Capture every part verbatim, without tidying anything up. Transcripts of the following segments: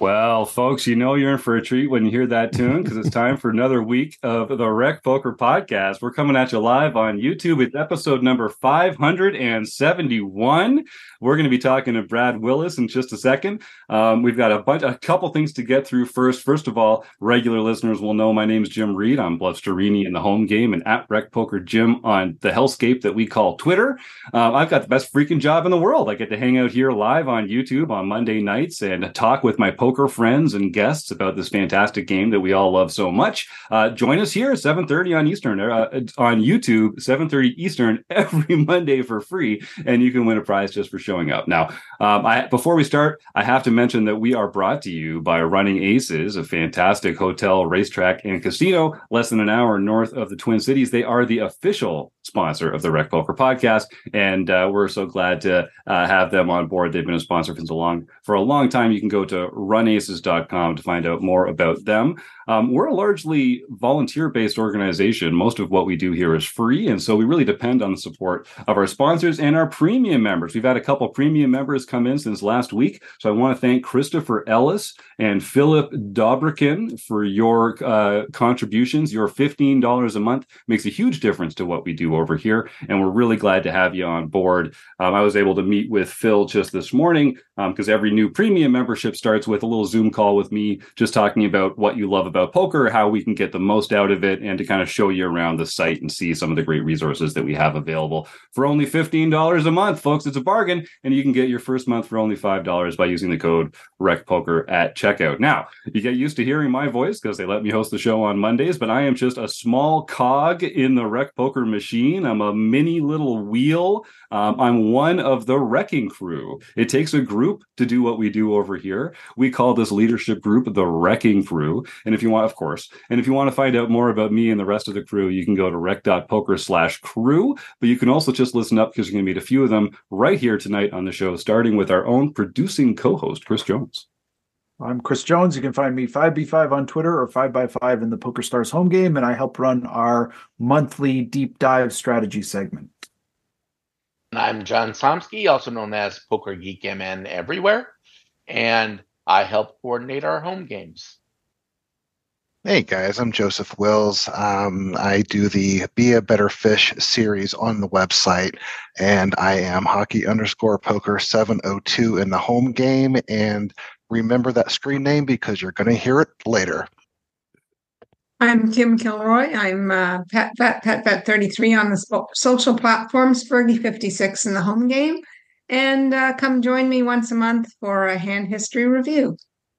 Well, folks, you know you're in for a treat when you hear that tune because it's time for another week of the Rec Poker Podcast. We're coming at you live on YouTube. It's episode number five hundred seventy-one. We're going to be talking to Brad Willis in just a second. Um, we've got a bunch, a couple things to get through first. First of all, regular listeners will know my name's Jim Reed. I'm Blusterini in the home game and at Rec Poker Jim on the hellscape that we call Twitter. Um, I've got the best freaking job in the world. I get to hang out here live on YouTube on Monday nights and talk with my poker friends and guests about this fantastic game that we all love so much. Uh, join us here at seven thirty on Eastern, uh, on YouTube, seven thirty Eastern every Monday for free, and you can win a prize just for showing up. Now, um, I, before we start, I have to mention that we are brought to you by Running Aces, a fantastic hotel, racetrack, and casino less than an hour north of the Twin Cities. They are the official sponsor of the Rec Poker Podcast, and uh, we're so glad to uh, have them on board. They've been a sponsor for so long, for a long time. You can go to run aces dot com to find out more about them. Um, we're a largely volunteer-based organization. Most of what we do here is free, and so we really depend on the support of our sponsors and our premium members. We've had a couple premium members come in since last week, so I want to thank Christopher Ellis and Philip Dobrikin for your uh, contributions. Your fifteen dollars a month makes a huge difference to what we do over here, and we're really glad to have you on board. Um, I was able to meet with Phil just this morning because um, every new premium membership starts with a little Zoom call with me, just talking about what you love about poker, how we can get the most out of it, and to kind of show you around the site and see some of the great resources that we have available for only fifteen dollars a month, folks. It's a bargain, and you can get your first month for only five dollars by using the code RECPOKER at checkout. Now, you get used to hearing my voice because they let me host the show on Mondays, but I am just a small cog in the Rec Poker machine. I'm a mini little wheel. Um, I'm one of the wrecking crew. It takes a group to do what we do over here. We call this leadership group the Wrecking Crew. And if you want, of course, and if you want to find out more about me and the rest of the crew, you can go to rec.poker slash crew. But you can also just listen up because you're going to meet a few of them right here tonight on the show, starting with our own producing co-host, Chris Jones. I'm Chris Jones. You can find me five b five on Twitter or five by five in the PokerStars home game, and I help run our monthly deep dive strategy segment. I'm John Somsky, also known as Poker Geek M N everywhere, and I help coordinate our home games. Hey guys, I'm Joseph Wills. Um, I do the Be a Better Fish series on the website, and I am hockey underscore poker seven oh two in the home game. And remember that screen name because you're going to hear it later. I'm Kim Kilroy. I'm uh, Pat Pat Pat Pat thirty-three on the sp- social platforms, Fergie fifty-six in the home game, and uh, come join me once a month for a hand history review.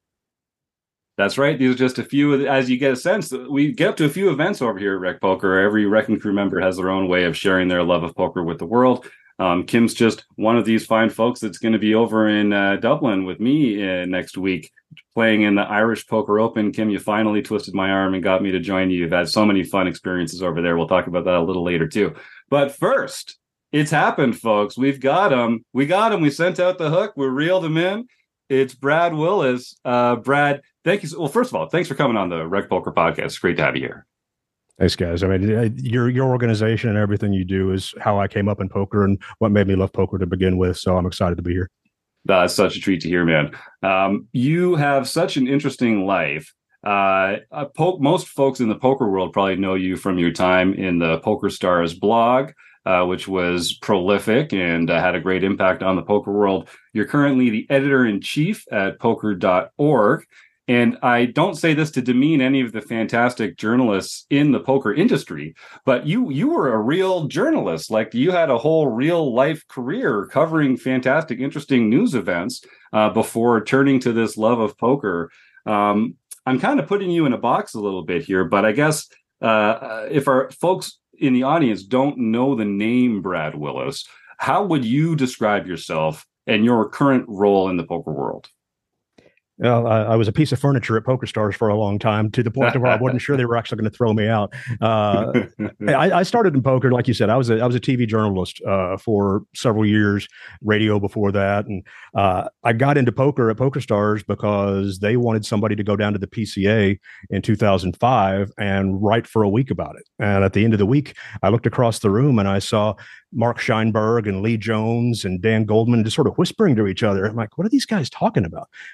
That's right. These are just a few, as you get a sense, we get up to a few events over here at Rec Poker. Every Wrecking Crew member has their own way of sharing their love of poker with the world. Um, Kim's just one of these fine folks that's going to be over in uh, Dublin with me uh, next week, playing in the Irish Poker Open. Kim, you finally twisted my arm and got me to join you. You've had so many fun experiences over there. We'll talk about that a little later, too. But first, it's happened, folks. We've got him. We got him. We sent out the hook. We reeled him in. It's Brad Willis. Uh, Brad, thank you. So, well, first of all, thanks for coming on the Rec Poker Podcast. It's great to have you here. Thanks, guys. I mean, your your organization and everything you do is how I came up in poker and what made me love poker to begin with. So I'm excited to be here. That's such a treat to hear, man. Um, you have such an interesting life. Uh, po- most folks in the poker world probably know you from your time in the PokerStars blog, uh, which was prolific and uh, had a great impact on the poker world. You're currently the editor-in-chief at poker dot org. And I don't say this to demean any of the fantastic journalists in the poker industry, but you you were a real journalist. Like, you had a whole real life career covering fantastic, interesting news events uh, before turning to this love of poker. Um, I'm kind of putting you in a box a little bit here, but I guess uh, if our folks in the audience don't know the name Brad Willis, how would you describe yourself and your current role in the poker world? Well, I, I was a piece of furniture at PokerStars for a long time, to the point where I wasn't sure they were actually going to throw me out. Uh, I, I started in poker, like you said. I was a, I was a T V journalist uh, for several years, radio before that, and uh, I got into poker at PokerStars because they wanted somebody to go down to the P C A in two thousand five and write for a week about it. And at the end of the week, I looked across the room and I saw Mark Scheinberg and Lee Jones and Dan Goldman just sort of whispering to each other. I'm like, what are these guys talking about? And they pulled me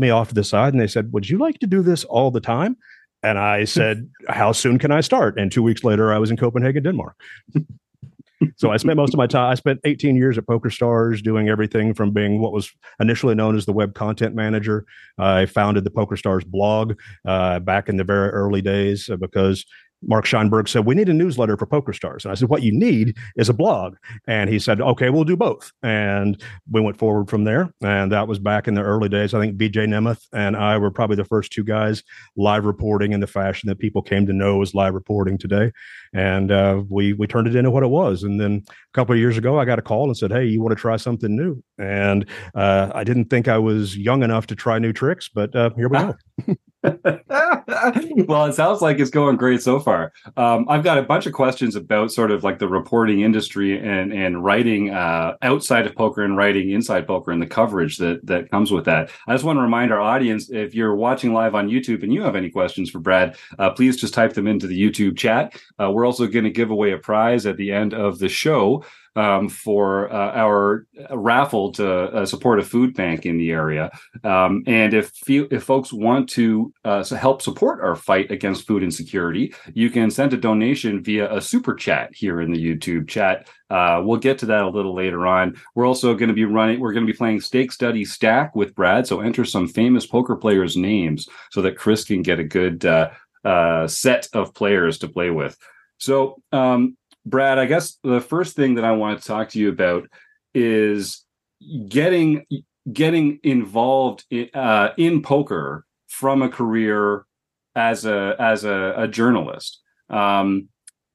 me off to the side and they said, would you like to do this all the time? And I said, how soon can I start? And two weeks later, I was in Copenhagen, Denmark. So I spent most of my time, I spent eighteen years at PokerStars doing everything from being what was initially known as the web content manager. I founded the PokerStars blog uh, back in the very early days uh, because Mark Scheinberg said, we need a newsletter for PokerStars. And I said, what you need is a blog. And he said, okay, we'll do both. And we went forward from there. And that was back in the early days. I think B J Nemeth and I were probably the first two guys live reporting in the fashion that people came to know as live reporting today. And uh, we we turned it into what it was. And then a couple of years ago, I got a call and said, hey, you want to try something new? And uh, I didn't think I was young enough to try new tricks, but uh, here we go. Well, it sounds like it's going great so far. Um, I've got a bunch of questions about sort of like the reporting industry and and writing uh, outside of poker and writing inside poker and the coverage that that comes with that. I just want to remind our audience, if you're watching live on YouTube and you have any questions for Brad, uh, please just type them into the YouTube chat. Uh, we're also going to give away a prize at the end of the show. Um, for uh, our raffle to uh, support a food bank in the area. Um, and if if folks want to uh, help support our fight against food insecurity, you can send a donation via a super chat here in the YouTube chat. Uh, we'll get to that a little later on. We're also going to be running, we're going to be playing Stake Study Stack with Brad. So enter some famous poker players' names so that Chris can get a good uh, uh, set of players to play with. So, um, Brad, I guess the first thing that I want to talk to you about is getting getting involved in, uh, in poker from a career as a as a, a journalist. Um,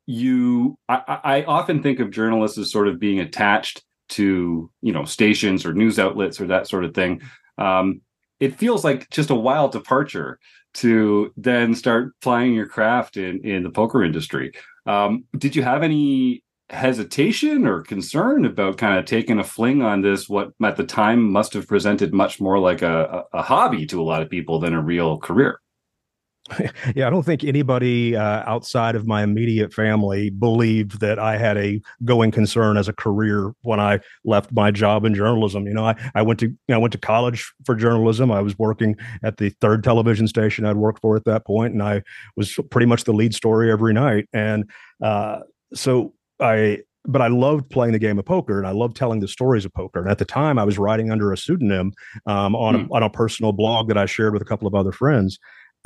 you, I, I often think of journalists as sort of being attached to, you know, stations or news outlets or that sort of thing. Um, it feels like just a wild departure to then start plying your craft in in the poker industry. Um, did you have any hesitation or concern about kind of taking a fling on this, what at the time must have presented much more like a, a, a hobby to a lot of people than a real career? Yeah, I don't think anybody uh, outside of my immediate family believed that I had a going concern as a career when I left my job in journalism. You know, I, I went to you know, I went to college for journalism. I was working at the third television station I'd worked for at that point, and I was pretty much the lead story every night. And uh, so I. But I loved playing the game of poker, and I loved telling the stories of poker. And at the time, I was writing under a pseudonym um, on Hmm. a, on a personal blog that I shared with a couple of other friends.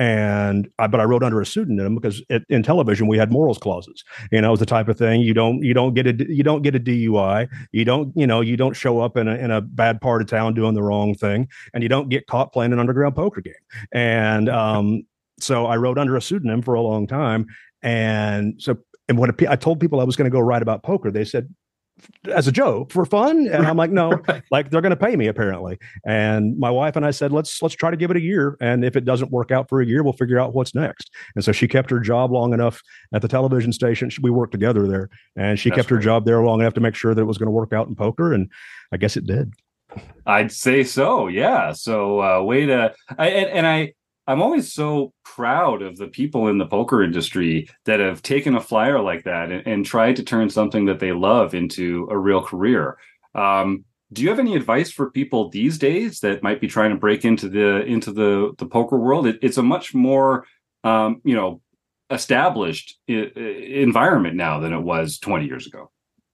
And I, but I wrote under a pseudonym because it, in television we had morals clauses. You know, it was the type of thing you don't you don't get a you don't get a D U I. You don't you know you don't show up in a in a bad part of town doing the wrong thing, and you don't get caught playing an underground poker game. And um, so I wrote under a pseudonym for a long time. And so and when I told people I was going to go write about poker, they said, as a joke, for fun. And I'm like, no, Right. like they're going to pay me apparently. And my wife and I said, let's, let's try to give it a year. And if it doesn't work out for a year, we'll figure out what's next. And so she kept her job long enough at the television station. We worked together there, and she That's kept her great. job there long enough to make sure that it was going to work out in poker. And I guess it did. I'd say so. Yeah. So uh, way to, I, and, and I, I'm always so proud of the people in the poker industry that have taken a flyer like that and, and tried to turn something that they love into a real career. Um, do you have any advice for people these days that might be trying to break into the into the the poker world? It, it's a much more um, you know established I- environment now than it was twenty years ago.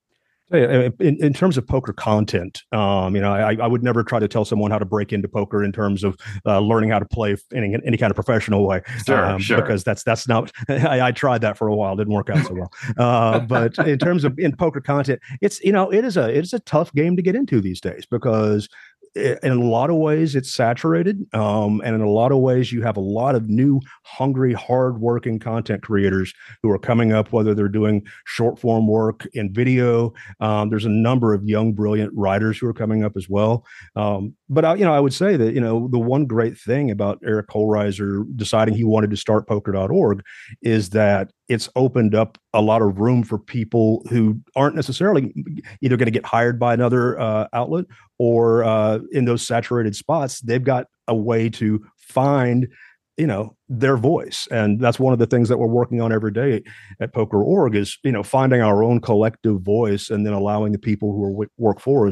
In, in terms of poker content, um, you know, I, I would never try to tell someone how to break into poker in terms of uh, learning how to play in any kind of professional way. Sure, um, sure. Because that's that's not. I, I tried that for a while, didn't work out so well. Uh, but in terms of in poker content, it's you know, it is a it's a tough game to get into these days because in a lot of ways it's saturated, um, and in a lot of ways you have a lot of new, hungry, hard-working content creators who are coming up, whether they're doing short-form work in video. Um, there's a number of young, brilliant writers who are coming up as well. Um, but I, you know, I would say that you know the one great thing about Eric Holreiser deciding he wanted to start poker dot org is that it's opened up a lot of room for people who aren't necessarily either going to get hired by another uh, outlet or uh, in those saturated spots, they've got a way to find, you know, their voice. And that's one of the things that we're working on every day at Poker dot org is, you know, finding our own collective voice and then allowing the people who are w- work for us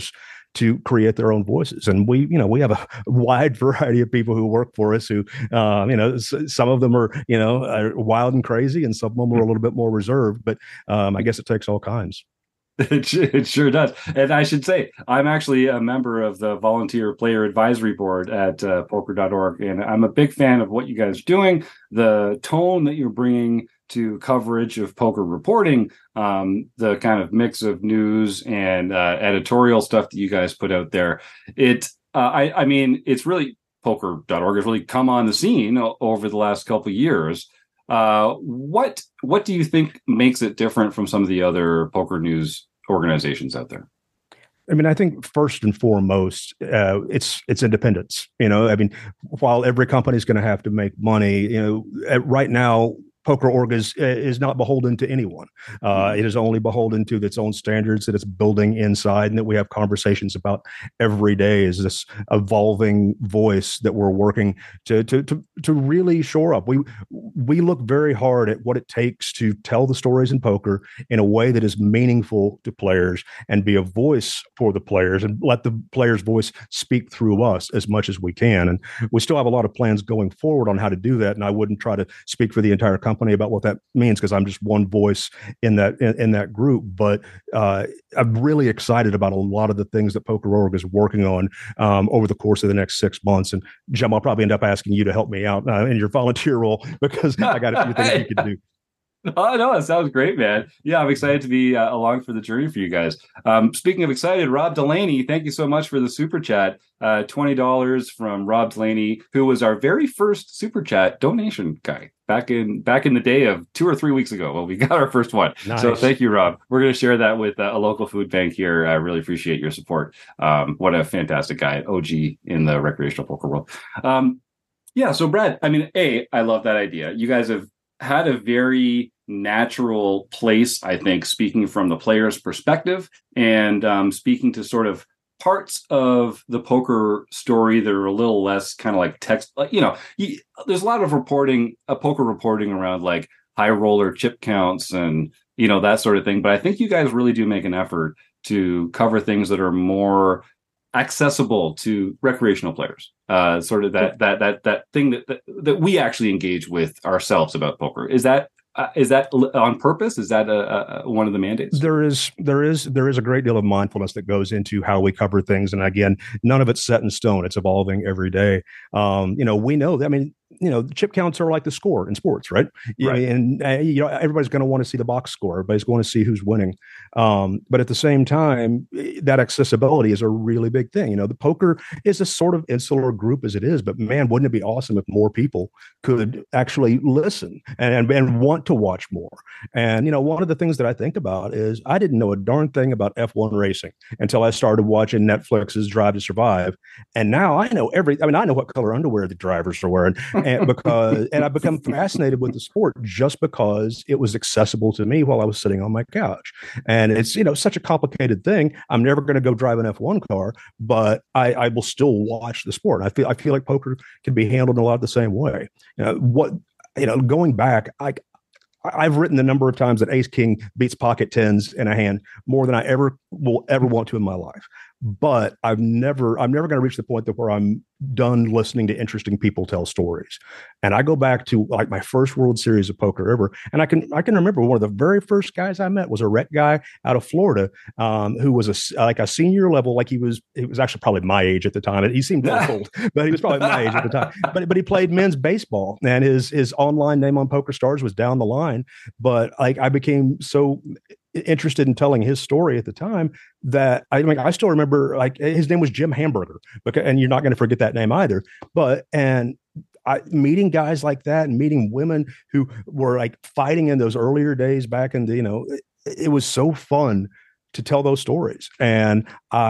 to create their own voices. And we, you know, we have a wide variety of people who work for us who, um, you know, s- some of them are, you know, are wild and crazy, and some of them are a little bit more reserved. But um, I guess it takes all kinds. It, su- it sure does. And I should say, I'm actually a member of the Volunteer Player Advisory Board at uh, poker dot org, and I'm a big fan of what you guys are doing, the tone that you're bringing to coverage of poker reporting, um, the kind of mix of news and uh, editorial stuff that you guys put out there. It, uh, I, I mean, it's really, poker dot org has really come on the scene o- over the last couple of years. Uh, what what do you think makes it different from some of the other poker news organizations out there? I mean, I think first and foremost, uh, it's it's independence. You know, I mean, while every company is going to have to make money, you know, at, right now, Poker Org is is not beholden to anyone. Uh, mm-hmm. It is only beholden to its own standards that it's building inside, and that we have conversations about every day. Is this evolving voice that we're working to to to to really shore up? We we look very hard at what it takes to tell the stories in poker in a way that is meaningful to players and be a voice for the players, and let the players' voice speak through us as much as we can. And we still have a lot of plans going forward on how to do that. And I wouldn't try to speak for the entire company company about what that means, because I'm just one voice in that in, in that group. But uh, I'm really excited about a lot of the things that Poker Org is working on um, over the course of the next six months. And Jim, I'll probably end up asking you to help me out uh, in your volunteer role, because I got a few things you could do. Oh, no, it sounds great, man. Yeah, I'm excited to be uh, along for the journey for you guys. Um, speaking of excited, Rob Delaney, thank you so much for the super chat. Uh, twenty dollars from Rob Delaney, who was our very first super chat donation guy back in back in the day of two or three weeks ago. Well, we got our first one. Nice. So thank you, Rob. We're going to share that with uh, a local food bank here. I really appreciate your support. Um, what a fantastic guy, O G in the recreational poker world. Um, yeah, so Brad, I mean, A, I love that idea. You guys have had a very natural place, I think, speaking from the player's perspective and um, speaking to sort of parts of the poker story that are a little less kind of like text, like, you know, you, there's a lot of reporting, uh, poker reporting around like high roller chip counts and, you know, that sort of thing. But I think you guys really do make an effort to cover things that are more accessible to recreational players, uh, sort of that that that that thing that, that that we actually engage with ourselves about poker. Is that uh, is that on purpose? Is that a, a, one of the mandates? There is there is there is a great deal of mindfulness that goes into how we cover things, and again, none of it's set in stone. It's evolving every day. Um, you know, we know that. I mean, you know, the chip counts are like the score in sports, right? right. And, uh, you know, everybody's going to want to see the box score. Everybody's going to see who's winning. Um, but at the same time, that accessibility is a really big thing. You know, the poker is a sort of insular group as it is, but man, wouldn't it be awesome if more people could actually listen and, and, and want to watch more? And, you know, one of the things that I think about is I didn't know a darn thing about F one racing until I started watching Netflix's Drive to Survive. And now I know every, I mean, I know what color underwear the drivers are wearing. And because and I've become fascinated with the sport just because it was accessible to me while I was sitting on my couch. And it's, you know, such a complicated thing. I'm never going to go drive an F one car, but I, I will still watch the sport. I feel I feel like poker can be handled in a lot of the same way. You know, what you know, going back, I I've written the number of times that Ace King beats pocket tens in a hand more than I ever will ever want to in my life. But I've never, I'm never going to reach the point that where I'm done listening to interesting people tell stories. And I go back to like my first World Series of poker ever, and I can, I can remember one of the very first guys I met was a rec guy out of Florida, um, who was a like a senior level, like he was, he was actually probably my age at the time. He seemed old, but he was probably my age at the time. But but he played men's baseball, and his his online name on PokerStars was Down the Line. But like I became so interested in telling his story at the time that I mean I still remember like his name was Jim Hamburger, because, and you're not going to forget that name either. But and I, meeting guys like that and meeting women who were like fighting in those earlier days back in the, you know, it, it was so fun to tell those stories. And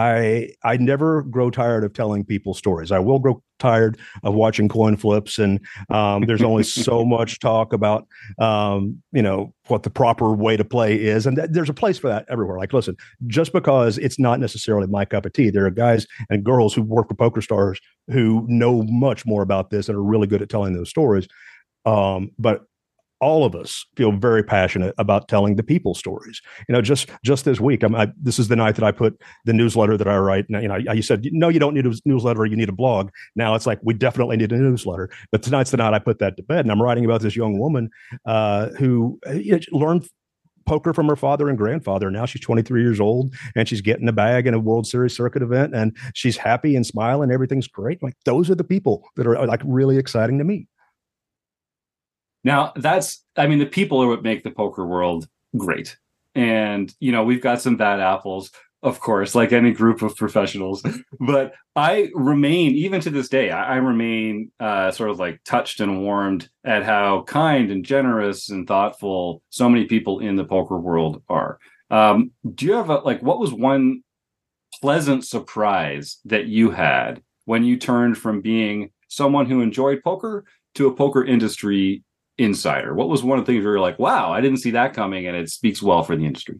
I I never grow tired of telling people stories. I will grow tired of watching coin flips, and um, there's only so much talk about um, you know, what the proper way to play is, and th- there's a place for that everywhere. Like, listen, just because it's not necessarily my cup of tea, there are guys and girls who work for PokerStars who know much more about this and are really good at telling those stories. Um, but all of us feel very passionate about telling the people stories. You know, just just this week, I'm, I, this is the night that I put the newsletter that I write. Now, you know, you said, no, you don't need a newsletter, you need a blog. Now it's like, we definitely need a newsletter. But tonight's the night I put that to bed, and I'm writing about this young woman uh, who you know, learned poker from her father and grandfather. Now she's twenty-three years old, and she's getting a bag in a World Series circuit event, and she's happy and smiling. Everything's great. Like, those are the people that are like really exciting to me. Now, that's, I mean, the people are what make the poker world great. And, you know, we've got some bad apples, of course, like any group of professionals. But I remain, even to this day, I, I remain uh, sort of like touched and warmed at how kind and generous and thoughtful so many people in the poker world are. Um, do you have a, like, what was one pleasant surprise that you had when you turned from being someone who enjoyed poker to a poker industry insider? What was one of the things where you're like, wow, I didn't see that coming, and it speaks well for the industry?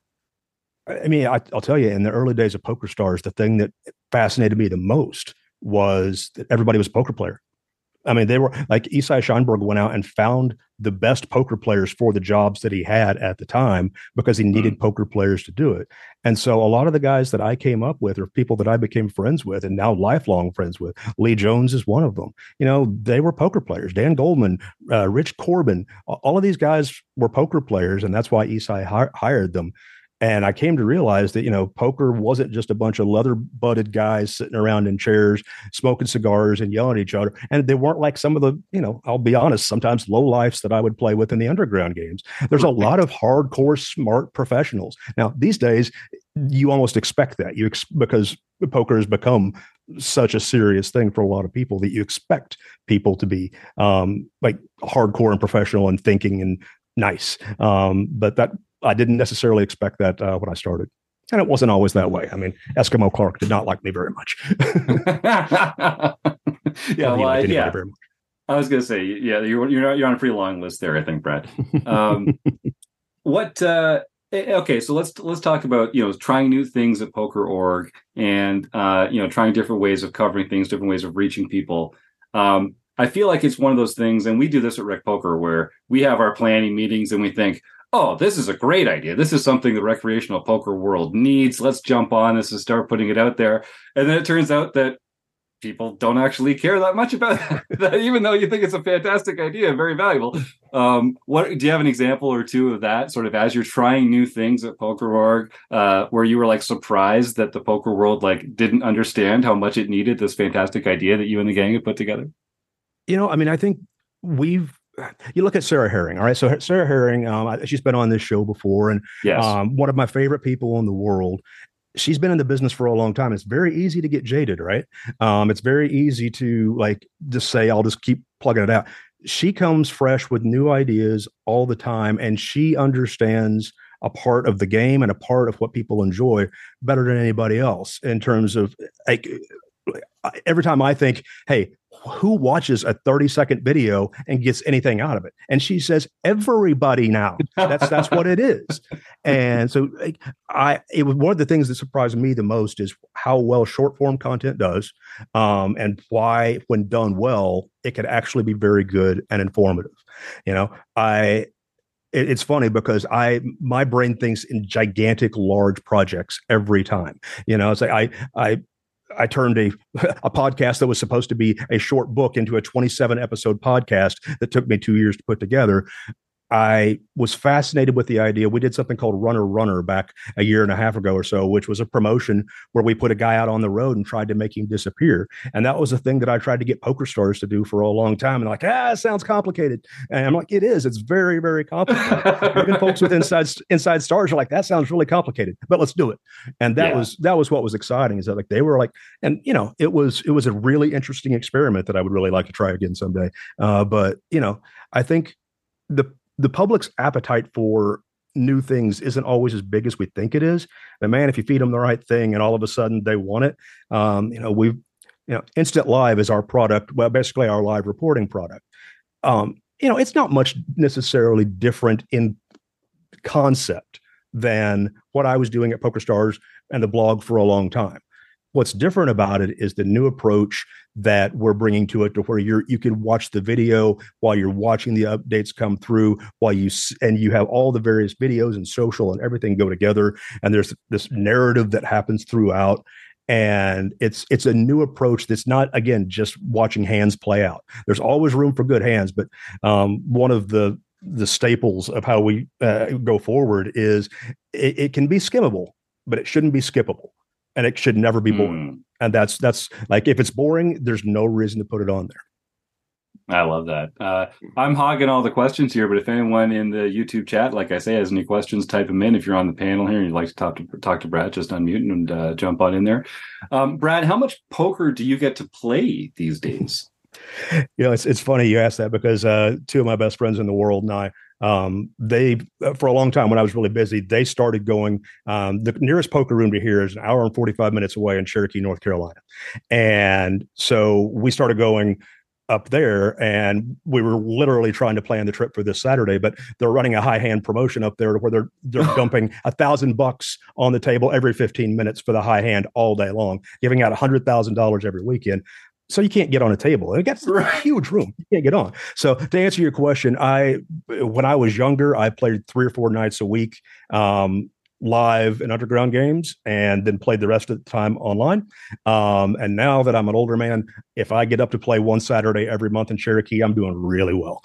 I mean, I, I'll tell you, in the early days of PokerStars, the thing that fascinated me the most was that everybody was a poker player. I mean, they were like, Isai Scheinberg went out and found the best poker players for the jobs that he had at the time because he needed mm-hmm. poker players to do it. And so a lot of the guys that I came up with are people that I became friends with and now lifelong friends with. Lee Jones is one of them. You know, they were poker players. Dan Goldman, uh, Rich Corbin, all of these guys were poker players, and that's why Isai hi- hired them. And I came to realize that, you know, poker wasn't just a bunch of leather-butted guys sitting around in chairs, smoking cigars and yelling at each other. And they weren't like some of the, you know, I'll be honest, sometimes low lifes that I would play with in the underground games. There's a lot of hardcore, smart professionals. Now, these days, you almost expect that. You ex- because poker has become such a serious thing for a lot of people that you expect people to be um, like hardcore and professional and thinking and nice. Um, but that I didn't necessarily expect that uh, when I started. And it wasn't always that way. I mean, Eskimo Clark did not like me very much. yeah, well, I, yeah. Very much. I was going to say, yeah, you're you're you're on a pretty long list there, I think, Brad. Um, what? Uh, okay, so let's let's talk about you know trying new things at Poker dot org and uh, you know trying different ways of covering things, different ways of reaching people. Um, I feel like it's one of those things, and we do this at Rec Poker, where we have our planning meetings and we think, oh, this is a great idea. This is something the recreational poker world needs. Let's jump on this and start putting it out there. And then it turns out that people don't actually care that much about that, even though you think it's a fantastic idea, very valuable. Um, what do you have an example or two of that, sort of as you're trying new things at Poker dot org, uh, where you were like surprised that the poker world like didn't understand how much it needed this fantastic idea that you and the gang had put together? You know, I mean, I think we've You look at Sarah Herring, all right? So Sarah Herring, um, she's been on this show before, and yes. um, one of my favorite people in the world. She's been in the business for a long time. It's very easy to get jaded, right? Um, it's very easy to like just say, I'll just keep plugging it out. She comes fresh with new ideas all the time, and she understands a part of the game and a part of what people enjoy better than anybody else in terms of like, every time I think, hey, who watches a thirty second video and gets anything out of it? And she says, everybody now. That's that's what it is. And so I it was one of the things that surprised me the most is how well short form content does, um, and why, when done well, it can actually be very good and informative. You know, I it's funny because I my brain thinks in gigantic, large projects every time. You know, it's like I I I turned a a podcast that was supposed to be a short book into a twenty-seven episode podcast that took me two years to put together. I was fascinated with the idea. We did something called Runner Runner back a year and a half ago or so, which was a promotion where we put a guy out on the road and tried to make him disappear. And that was a thing that I tried to get PokerStars to do for a long time. And like, ah, it sounds complicated. And I'm like, it is. It's very, very complicated. Even folks with inside inside stars are like, that sounds really complicated, but let's do it. And that yeah. was that was what was exciting, is that like they were like, and you know, it was it was a really interesting experiment that I would really like to try again someday. Uh, but you know, I think the the public's appetite for new things isn't always as big as we think it is. And man, if you feed them the right thing and all of a sudden they want it, um, you know, we've, you know, Instant Live is our product. Well, basically our live reporting product. Um, you know, it's not much necessarily different in concept than what I was doing at PokerStars and the blog for a long time. What's different about it is the new approach that we're bringing to it, to where you're you can watch the video while you're watching the updates come through, while you and you have all the various videos and social and everything go together, and there's this narrative that happens throughout. And it's it's a new approach that's not, again, just watching hands play out. There's always room for good hands, but um, one of the the staples of how we uh, go forward is it, it can be skimmable, but it shouldn't be skippable, and it should never be boring. Mm. And that's that's like, if it's boring, there's no reason to put it on there. I love that. Uh, I'm hogging all the questions here, but if anyone in the YouTube chat, like I say, has any questions, type them in. If you're on the panel here and you'd like to talk to talk to Brad, just unmute and uh, jump on in there. Um, Brad, how much poker do you get to play these days? You know, it's it's funny you ask that, because uh, two of my best friends in the world and I, um, they, for a long time when I was really busy, they started going, um, the nearest poker room to here is an hour and forty-five minutes away in Cherokee, North Carolina. And so we started going up there, and we were literally trying to plan the trip for this Saturday, but they're running a high hand promotion up there where they're they're dumping a thousand bucks on the table every fifteen minutes for the high hand all day long, giving out a hundred thousand dollars every weekend. So you can't get on a table. It gets a huge room. You can't get on. So to answer your question, I when I was younger, I played three or four nights a week. Um, live and underground games, and then played the rest of the time online. Um, and now that I'm an older man, if I get up to play one Saturday every month in Cherokee, I'm doing really well.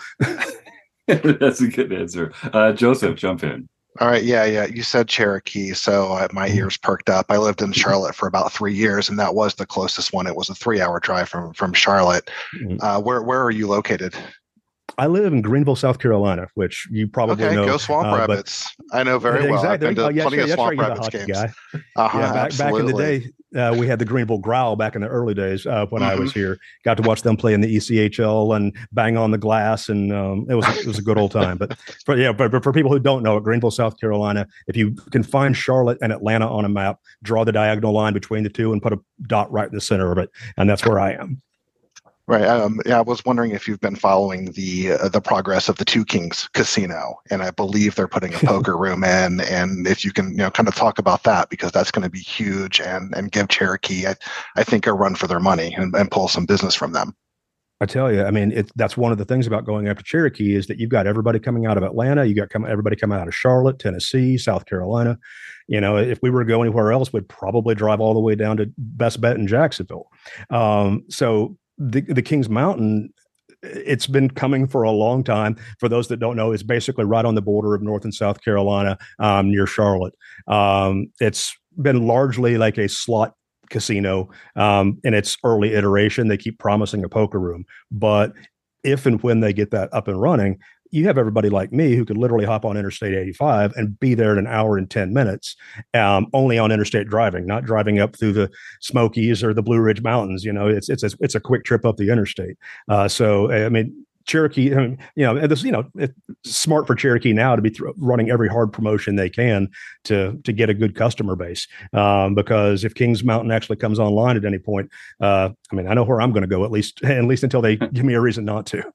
That's a good answer. Uh, Joseph, jump in. All right. Yeah. Yeah. You said Cherokee. So uh, my ears perked up. I lived in Charlotte for about three years, and that was the closest one. It was a three hour drive from, from Charlotte. Mm-hmm. Uh, where, where are you located? I live in Greenville, South Carolina, which you probably okay, know. Go Swamp uh, Rabbits. I know very well. Exactly. I've been to oh, yeah, plenty sure, of that's Swamp right, Rabbits games. Guy. Uh-huh, yeah, back, back in the day, uh, we had the Greenville Growl back in the early days uh, when mm-hmm. I was here. Got to watch them play in the E C H L and bang on the glass, and um, it was it was a good old time. But for, yeah, but, but for people who don't know it, Greenville, South Carolina, if you can find Charlotte and Atlanta on a map, draw the diagonal line between the two and put a dot right in the center of it, and that's where I am. Right. Um, yeah, I was wondering if you've been following the uh, the progress of the Two Kings Casino, and I believe they're putting a poker room in. And if you can, you know, kind of talk about that, because that's going to be huge, and and give Cherokee, I, I think, a run for their money, and, and pull some business from them. I tell you, I mean, it, that's one of the things about going after Cherokee is that you've got everybody coming out of Atlanta, you got come, everybody coming out of Charlotte, Tennessee, South Carolina. You know, if we were to go anywhere else, we'd probably drive all the way down to Best Bet in Jacksonville. Um, so. The, the Kings Mountain, it's been coming for a long time. For those that don't know, it's basically right on the border of North and South Carolina, um, near Charlotte. Um, it's been largely like a slot casino um, in its early iteration. They keep promising a poker room, but if and when they get that up and running, you have everybody like me who could literally hop on Interstate eighty-five and be there in an hour and ten minutes, um, only on interstate driving, not driving up through the Smokies or the Blue Ridge Mountains. You know, it's it's a, it's a quick trip up the interstate. Uh, so, I mean, Cherokee, I mean, you know, it's, you know, it's smart for Cherokee now to be th- running every hard promotion they can to to get a good customer base. Um, because if Kings Mountain actually comes online at any point, uh, I mean, I know where I'm going to go at least at least until they give me a reason not to.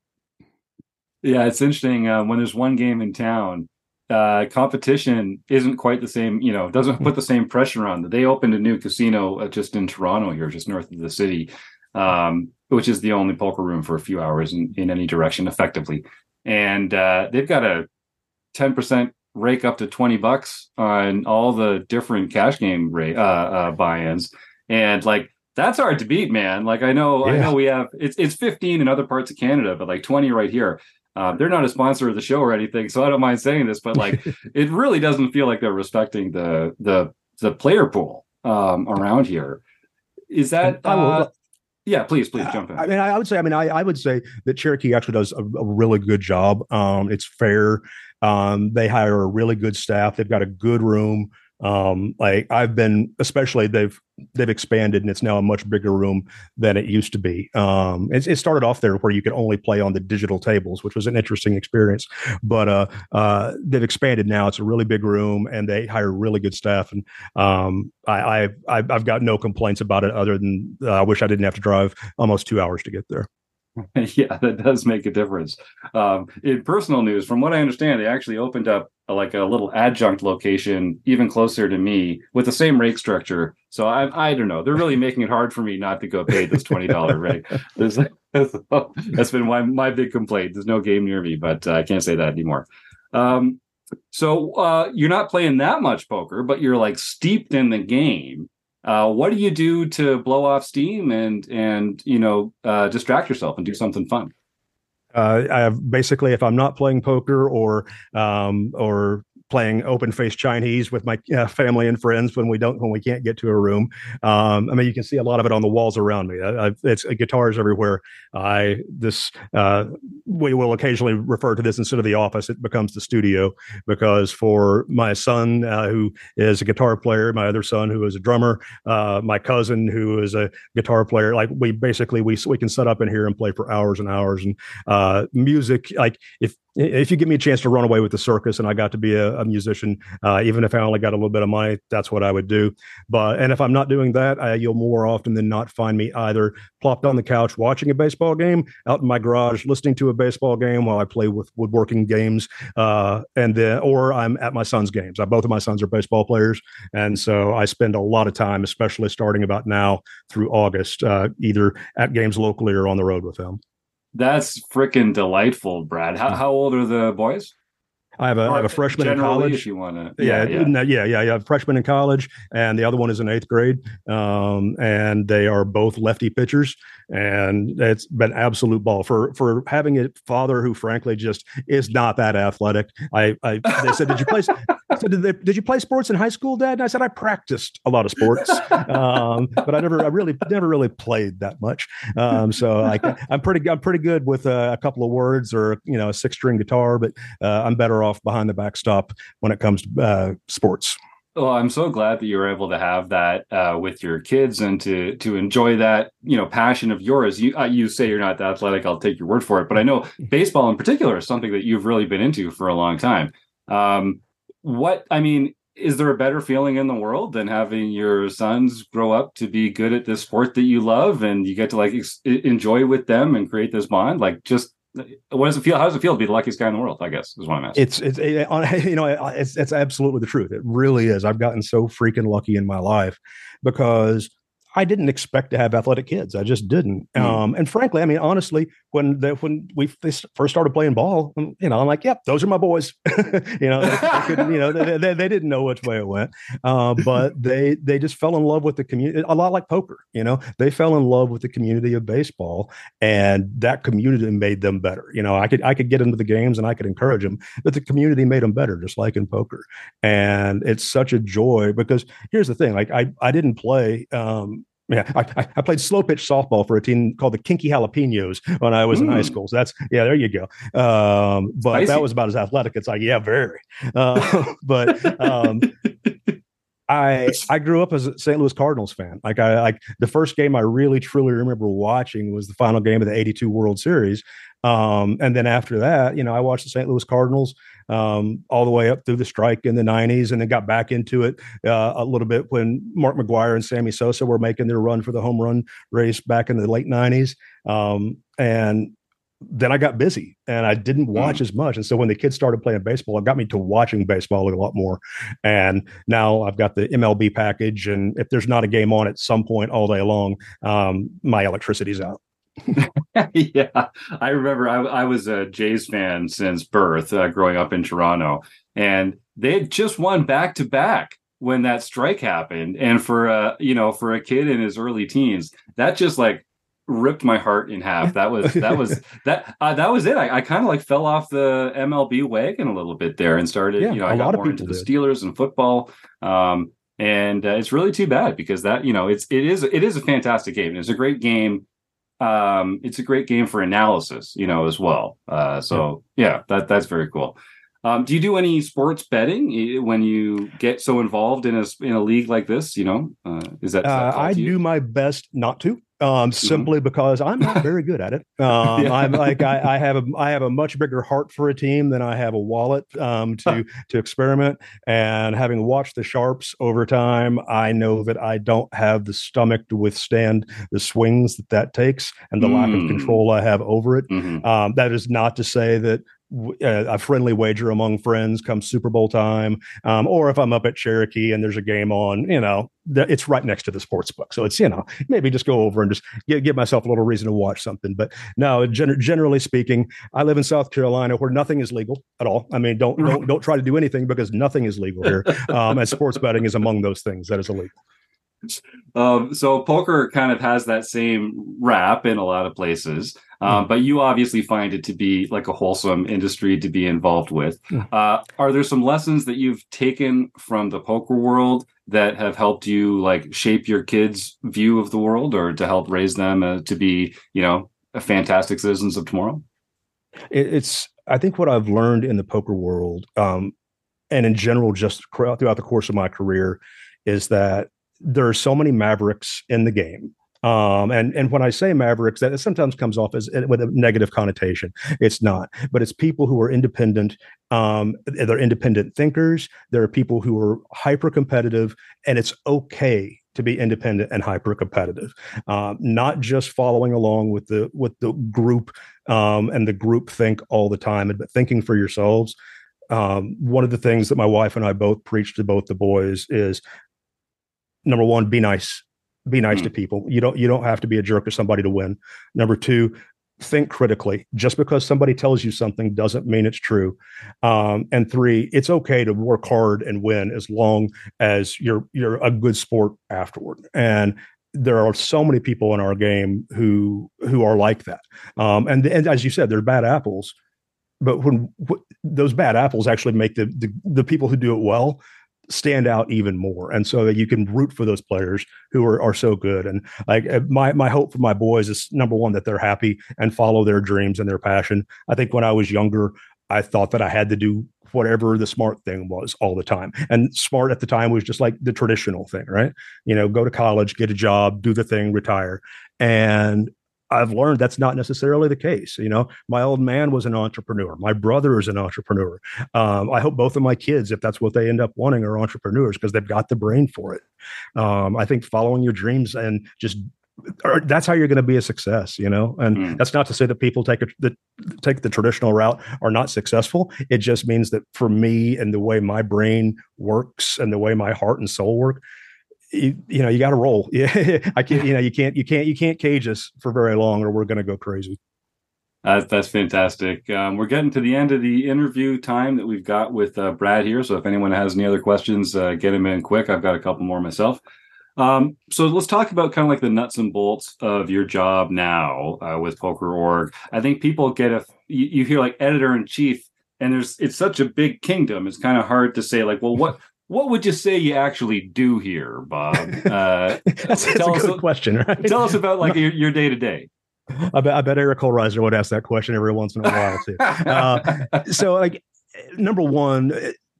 Yeah, it's interesting. Uh, when there's one game in town, uh, competition isn't quite the same, you know, doesn't put the same pressure on. They opened a new casino uh, just in Toronto here, just north of the city, um, which is the only poker room for a few hours in, in any direction effectively. And uh, they've got a ten percent rake up to twenty bucks on all the different cash game rate, uh, uh, buy-ins. And like, that's hard to beat, man. Like, I know, yeah. I know we have, it's, it's fifteen in other parts of Canada, but like twenty right here. Uh, they're not a sponsor of the show or anything, so I don't mind saying this, but like, it really doesn't feel like they're respecting the the the player pool um, around here. Is that? Uh, yeah, please, please jump in. I mean, I would say, I mean, I, I would say that Cherokee actually does a, a really good job. Um, it's fair. Um, they hire a really good staff. They've got a good room. Um, like I've been, especially they've they've expanded, and it's now a much bigger room than it used to be. Um, it, it started off there where you could only play on the digital tables, which was an interesting experience. But uh, uh, they've expanded now. It's a really big room, and they hire really good staff. And um, I, I I've got no complaints about it, other than uh, I wish I didn't have to drive almost two hours to get there. Yeah, that does make a difference. Um, in personal news, from what I understand, they actually opened up a, like a little adjunct location even closer to me with the same rate structure. So I, I don't know. They're really making it hard for me not to go pay this twenty dollars rate. There's, that's been my, my big complaint. There's no game near me, but uh, I can't say that anymore. Um, so uh, you're not playing that much poker, but you're like steeped in the game. Uh, what do you do to blow off steam and and you know uh, distract yourself and do something fun? Uh, I have basically, if I'm not playing poker or um, or playing open face Chinese with my uh, family and friends when we don't when we can't get to a room. Um, I mean, you can see a lot of it on the walls around me. I, I, it's uh, guitars everywhere. I this uh, we will occasionally refer to this instead of the office. It becomes the studio because for my son uh, who is a guitar player, my other son who is a drummer, uh, my cousin who is a guitar player, like we basically we we can set up in here and play for hours and hours. And uh, music, like if if you give me a chance to run away with the circus and I got to be a, a musician, uh, even if I only got a little bit of money, that's what I would do. But and if I'm not doing that, I, you'll more often than not find me either plopped on the couch watching a baseball game, out in my garage listening to a baseball game while I play with woodworking games, uh, and then or I'm at my son's games. I, both of my sons are baseball players, and so I spend a lot of time, especially starting about now through August, uh, either at games locally or on the road with them. That's freaking delightful, Brad. How how old are the boys? I have a, I have a freshman in college. If you want to, yeah, yeah, yeah, yeah, yeah, yeah. A freshman in college, and the other one is in eighth grade. Um, and they are both lefty pitchers, and it's been absolute ball for for having a father who, frankly, just is not that athletic. I, I they said, did you play? I said, did, they, did you play sports in high school, Dad? And I said, I practiced a lot of sports, um, but I never, I really, never really played that much. Um, so like, I'm pretty, I'm pretty good with uh, a couple of words or you know a six string guitar, but uh, I'm better off behind the backstop when it comes to uh, sports. Well, I'm so glad that you were able to have that uh, with your kids and to to enjoy that, you know, passion of yours. You uh, you say you're not that athletic. I'll take your word for it. But I know baseball in particular is something that you've really been into for a long time. Um, what I mean, is there a better feeling in the world than having your sons grow up to be good at this sport that you love, and you get to like ex- enjoy with them and create this bond? Like, just what does it feel? How does it feel to be the luckiest guy in the world? I guess is what I'm asking. It's it's it, you know it's it's absolutely the truth. It really is. I've gotten so freaking lucky in my life because I didn't expect to have athletic kids. I just didn't. Mm. Um, and frankly, I mean, honestly, when the, when we first started playing ball, you know, I'm like, yep, those are my boys. you know, they, they couldn't, you know, they, they, they didn't know which way it went, uh, but they they just fell in love with the community. A lot like poker, you know, they fell in love with the community of baseball, and that community made them better. You know, I could I could get into the games and I could encourage them, but the community made them better, just like in poker. And it's such a joy because here's the thing: like I I didn't play. Um, Yeah, I, I played slow pitch softball for a team called the Kinky Jalapenos when I was mm. in high school. So that's yeah, there you go. Um, but Spicy. That was about as athletic. It's like yeah, very. Uh, but um, I I grew up as a Saint Louis Cardinals fan. Like I like the first game I really truly remember watching was the final game of the eighty-two World Series. Um, and then after that, you know, I watched the Saint Louis Cardinals um, all the way up through the strike in the nineties, and then got back into it uh, a little bit when Mark McGwire and Sammy Sosa were making their run for the home run race back in the late nineties. Um, and then I got busy and I didn't watch mm. as much. And so when the kids started playing baseball, it got me to watching baseball a lot more. And now I've got the M L B package. And if there's not a game on at some point all day long, um, my electricity's out. Yeah, I remember I, I was a Jays fan since birth, uh, growing up in Toronto, and they had just won back to back when that strike happened. And for uh, you know, for a kid in his early teens, that just like ripped my heart in half. That was that was that uh, that was it. I, I kind of like fell off the M L B wagon a little bit there and started. Yeah, you know, I got more into the did. Steelers and football. Um, and uh, it's really too bad because that you know it's it is it is a fantastic game. It's a great game. Um, it's a great game for analysis, you know, as well. Uh, so yeah, that that's very cool. Um, do you do any sports betting when you get so involved in a in a league like this? You know, uh, is that, is that uh, I do my best not to. Um, simply mm-hmm. because I'm not very good at it. Um, yeah. I'm like I, I have a I have a much bigger heart for a team than I have a wallet um, to to experiment. And having watched the Sharps over time, I know that I don't have the stomach to withstand the swings that that takes and the mm. lack of control I have over it. Mm-hmm. Um, that is not to say that a friendly wager among friends come Super Bowl time, um, or if I'm up at Cherokee and there's a game on, you know, th- it's right next to the sports book. So it's, you know, maybe just go over and just give, give myself a little reason to watch something. But no, gen- generally speaking, I live in South Carolina where nothing is legal at all. I mean, don't, don't, don't try to do anything because nothing is legal here. Um, and sports betting is among those things that is illegal. Um, so poker kind of has that same rap in a lot of places, um, mm. but you obviously find it to be like a wholesome industry to be involved with. Mm. Uh, are there some lessons that you've taken from the poker world that have helped you like shape your kids' view of the world, or to help raise them uh, to be, you know, fantastic citizens of tomorrow? It, it's, I think what I've learned in the poker world, um, and in general, just throughout the course of my career, is that there are so many mavericks in the game. Um, and, and when I say mavericks, that sometimes comes off as with a negative connotation. It's not, but it's people who are independent. Um, they're independent thinkers. There are people who are hyper competitive, and it's okay to be independent and hyper competitive, um, not just following along with the, with the group um, and the group think all the time, but thinking for yourselves. Um, one of the things that my wife and I both preach to both the boys is, number one, be nice. Be nice mm. to people. You don't you don't have to be a jerk to somebody to win. Number two, think critically. Just because somebody tells you something doesn't mean it's true. Um, and three, it's okay to work hard and win as long as you're you're a good sport afterward. And there are so many people in our game who who are like that. Um, and and as you said, they're bad apples. But when w- those bad apples actually make the, the the people who do it well stand out even more, and so that you can root for those players who are, are so good. And like my my hope for my boys is, number one, that they're happy and follow their dreams and their passion. I think when I was younger, I thought that I had to do whatever the smart thing was all the time, and smart at the time was just like the traditional thing, right? You know, go to college, get a job, do the thing, retire. And I've learned that's not necessarily the case. You know, my old man was an entrepreneur. My brother is an entrepreneur. Um, I hope both of my kids, if that's what they end up wanting, are entrepreneurs because they've got the brain for it. Um, I think following your dreams and just or that's how you're going to be a success, you know. And mm. that's not to say that people take a, the take the traditional route are not successful. It just means that for me and the way my brain works and the way my heart and soul work, You, you know, you got to roll. Yeah, I can't. You know, you can't. You can't. You can't cage us for very long, or we're going to go crazy. Uh, that's fantastic. Um, we're getting to the end of the interview time that we've got with uh, Brad here. So if anyone has any other questions, uh, get them in quick. I've got a couple more myself. Um, so let's talk about kind of like the nuts and bolts of your job now uh, with Poker Org. I think people get a you, you hear like editor in chief, and there's it's such a big kingdom. It's kind of hard to say like, well, what. What would you say you actually do here, Bob? Uh, that's, that's a good us, question, right? Tell us about like your, your day-to-day. I bet, I bet Eric Holreiser would ask that question every once in a while, too. Uh, so, like, number one,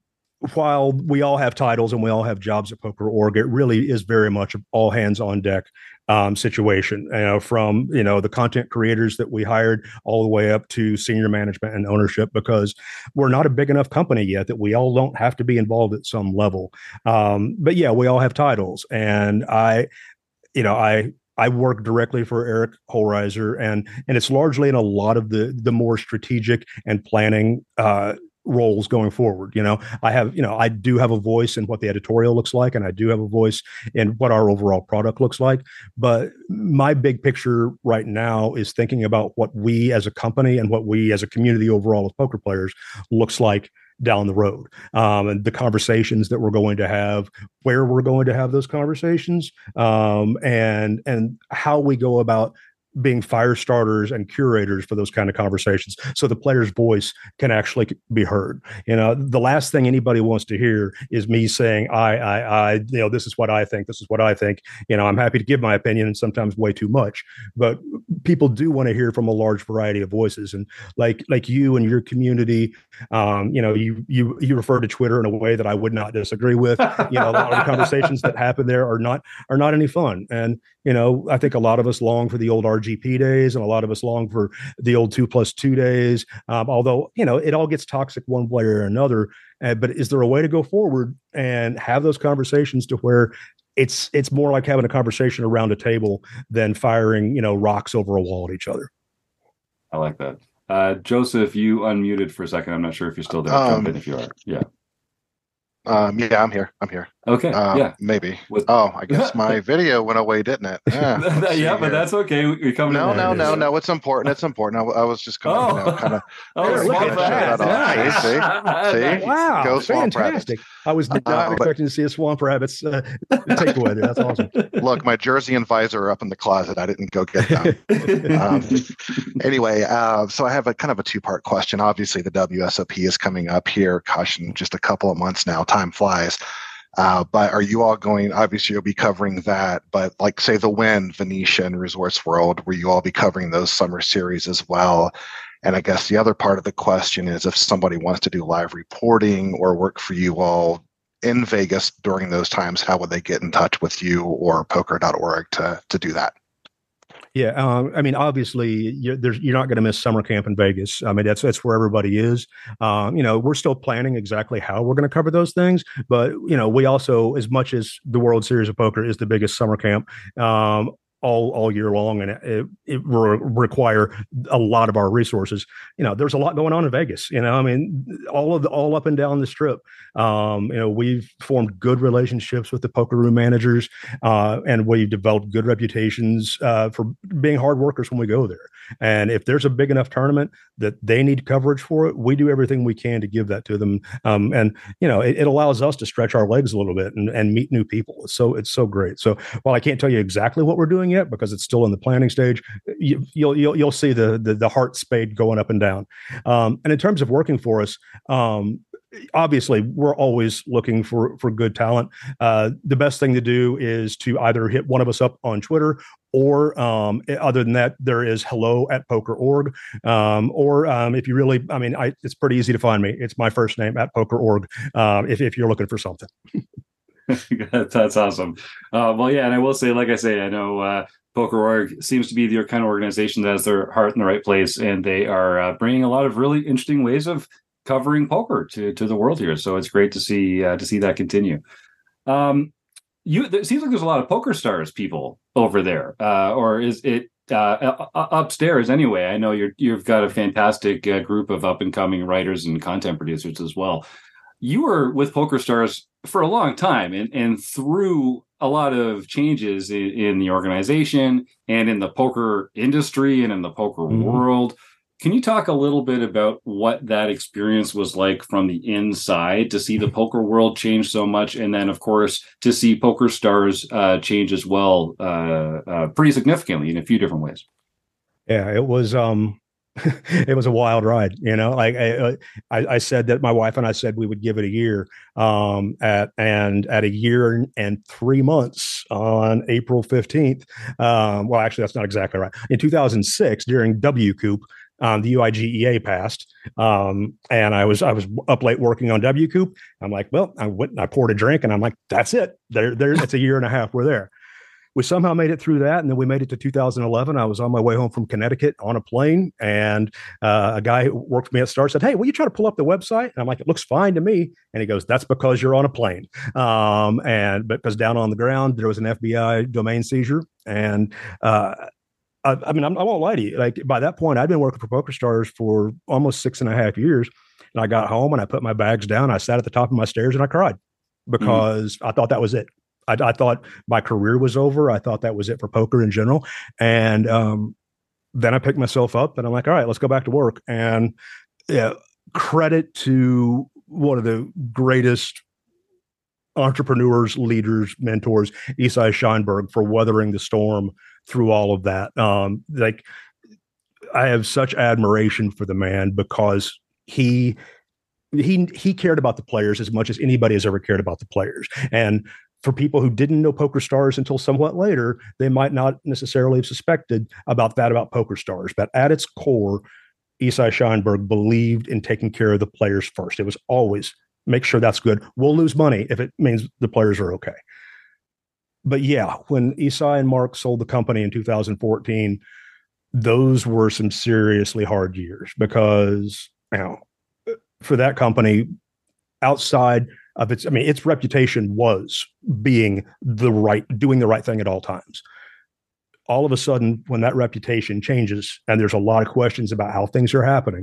while we all have titles and we all have jobs at Poker Org, it really is very much all hands on deck um, situation, you know, from, you know, the content creators that we hired all the way up to senior management and ownership, because we're not a big enough company yet that we all don't have to be involved at some level. Um, but yeah, we all have titles, and I, you know, I, I work directly for Eric Holreiser, and, and it's largely in a lot of the, the more strategic and planning, uh, roles going forward. You know, I have, you know, I do have a voice in what the editorial looks like, and I do have a voice in what our overall product looks like. But my big picture right now is thinking about what we as a company and what we as a community overall of poker players looks like down the road, um, and the conversations that we're going to have, where we're going to have those conversations, um, and and how we go about being fire starters and curators for those kind of conversations, so the player's voice can actually be heard. You know, the last thing anybody wants to hear is me saying, I, I, I, you know, this is what I think, this is what I think. You know, I'm happy to give my opinion, and sometimes way too much, but people do want to hear from a large variety of voices. And like, like you and your community, um, you know, you, you, you refer to Twitter in a way that I would not disagree with. You know, a lot of the conversations that happen there are not, are not any fun. And, you know, I think a lot of us long for the old R G P days, and a lot of us long for the old two plus two days. Um, although, you know, it all gets toxic one way or another. Uh, but is there a way to go forward and have those conversations to where it's it's more like having a conversation around a table than firing, you know, rocks over a wall at each other? I like that. Uh, Joseph, you unmuted for a second. I'm not sure if you're still there. Um, Jump in if you are. Yeah. Um, yeah, I'm here. I'm here. Okay. Um, yeah. Maybe. With- oh, I guess my video went away, didn't it? Yeah, yeah, see but here. that's okay. We're coming. No, in no, there. no, no. It's important. It's important. I, I was just kind of, Oh. you know, kind of. Oh, There, look small at rabbits. that. See, see, see. Wow, Go Swamp Rabbits. fantastic. I was not Uh, but- expecting to see a Swamp Rabbits uh, takeaway there. That's awesome. Look, my jersey and visor are up in the closet. I didn't go get them. um, anyway, uh, so I have a kind of a two-part question. Obviously, the W S O P is coming up here. Gosh, in just a couple of months now. Time flies. Uh, but are you all going? Obviously, you'll be covering that. But like, say, the Wynn, Venetia, and Resorts World, will you all be covering those summer series as well? And I guess the other part of the question is, if somebody wants to do live reporting or work for you all in Vegas during those times, how would they get in touch with you or poker dot org to to do that? Yeah, um, I mean, obviously, you're, there's, you're not going to miss summer camp in Vegas. I mean, that's that's where everybody is. Um, you know, we're still planning exactly how we're going to cover those things, but you know, we also, as much as the World Series of Poker is the biggest summer camp um, all all year long, and it, it will require a lot of our resources. You know, there's a lot going on in Vegas. You know, I mean, all of the all up and down the strip. Um, you know, we've formed good relationships with the poker room managers, uh, and we've developed good reputations uh, for being hard workers when we go there. And if there's a big enough tournament that they need coverage for it, we do everything we can to give that to them. Um, and you know, it, it allows us to stretch our legs a little bit and, and meet new people. It's so it's so great. So while I can't tell you exactly what we're doing yet because it's still in the planning stage, you, you'll you'll you'll see the the, the heart spade going up and down. Um, and in terms of working for us, um, obviously we're always looking for for good talent. Uh, the best thing to do is to either hit one of us up on Twitter, or um, other than that, there is hello at poker dot org. Um, or um, if you really, I mean, I, it's pretty easy to find me. It's my first name at poker dot org. Um, if if you're looking for something. That's awesome. Uh, well, yeah, and I will say, like I say, I know uh, Poker dot org seems to be the kind of organization that has their heart in the right place, and they are uh, bringing a lot of really interesting ways of covering poker to to the world here. So it's great to see uh, to see that continue. Um, you, it seems like there's a lot of PokerStars people over there, uh, or is it uh, upstairs anyway? I know you're you've got a fantastic uh, group of up and coming writers and content producers as well. You were with PokerStars for a long time, and, and through a lot of changes in, in the organization and in the poker industry and in the poker mm-hmm. world. Can you talk a little bit about what that experience was like from the inside to see the poker world change so much, and then, of course, to see PokerStars uh, change as well, uh, uh, pretty significantly in a few different ways? Yeah, it was. Um... it was a wild ride, you know. Like I, I, I said that my wife and I said we would give it a year, um, at and at a year and three months on April fifteenth. Um, well, actually, that's not exactly right. In two thousand six, during W Coop, um, the U I G E A passed, um, and I was I was up late working on W Coop. I'm like, well, I went and I poured a drink, and I'm like, that's it. There, there. It's a year and a half. We're there. We somehow made it through that, and then we made it to two thousand eleven. I was on my way home from Connecticut on a plane, and uh, a guy who worked for me at Star said, "Hey, will you try to pull up the website?" And I'm like, "It looks fine to me." And he goes, "That's because you're on a plane." Um, and because down on the ground there was an F B I domain seizure, and uh, I, I mean, I'm, I won't lie to you. Like by that point, I'd been working for PokerStars for almost six and a half years, and I got home and I put my bags down. I sat at the top of my stairs and I cried because mm-hmm. I thought that was it. I, I thought my career was over. I thought that was it for poker in general. And um, then I picked myself up and I'm like, all right, let's go back to work. And yeah, credit to one of the greatest entrepreneurs, leaders, mentors, Isai Scheinberg, for weathering the storm through all of that. Um, like I have such admiration for the man because he he he cared about the players as much as anybody has ever cared about the players. And for people who didn't know PokerStars until somewhat later, they might not necessarily have suspected about that about PokerStars. But at its core, Isai Scheinberg believed in taking care of the players first. It was always make sure that's good. We'll lose money if it means the players are okay. But yeah, when Isai and Mark sold the company in two thousand fourteen, those were some seriously hard years because, you know, for that company, outside of its, I mean, its reputation was being the right, doing the right thing at all times. All of a sudden, when that reputation changes, and there's a lot of questions about how things are happening,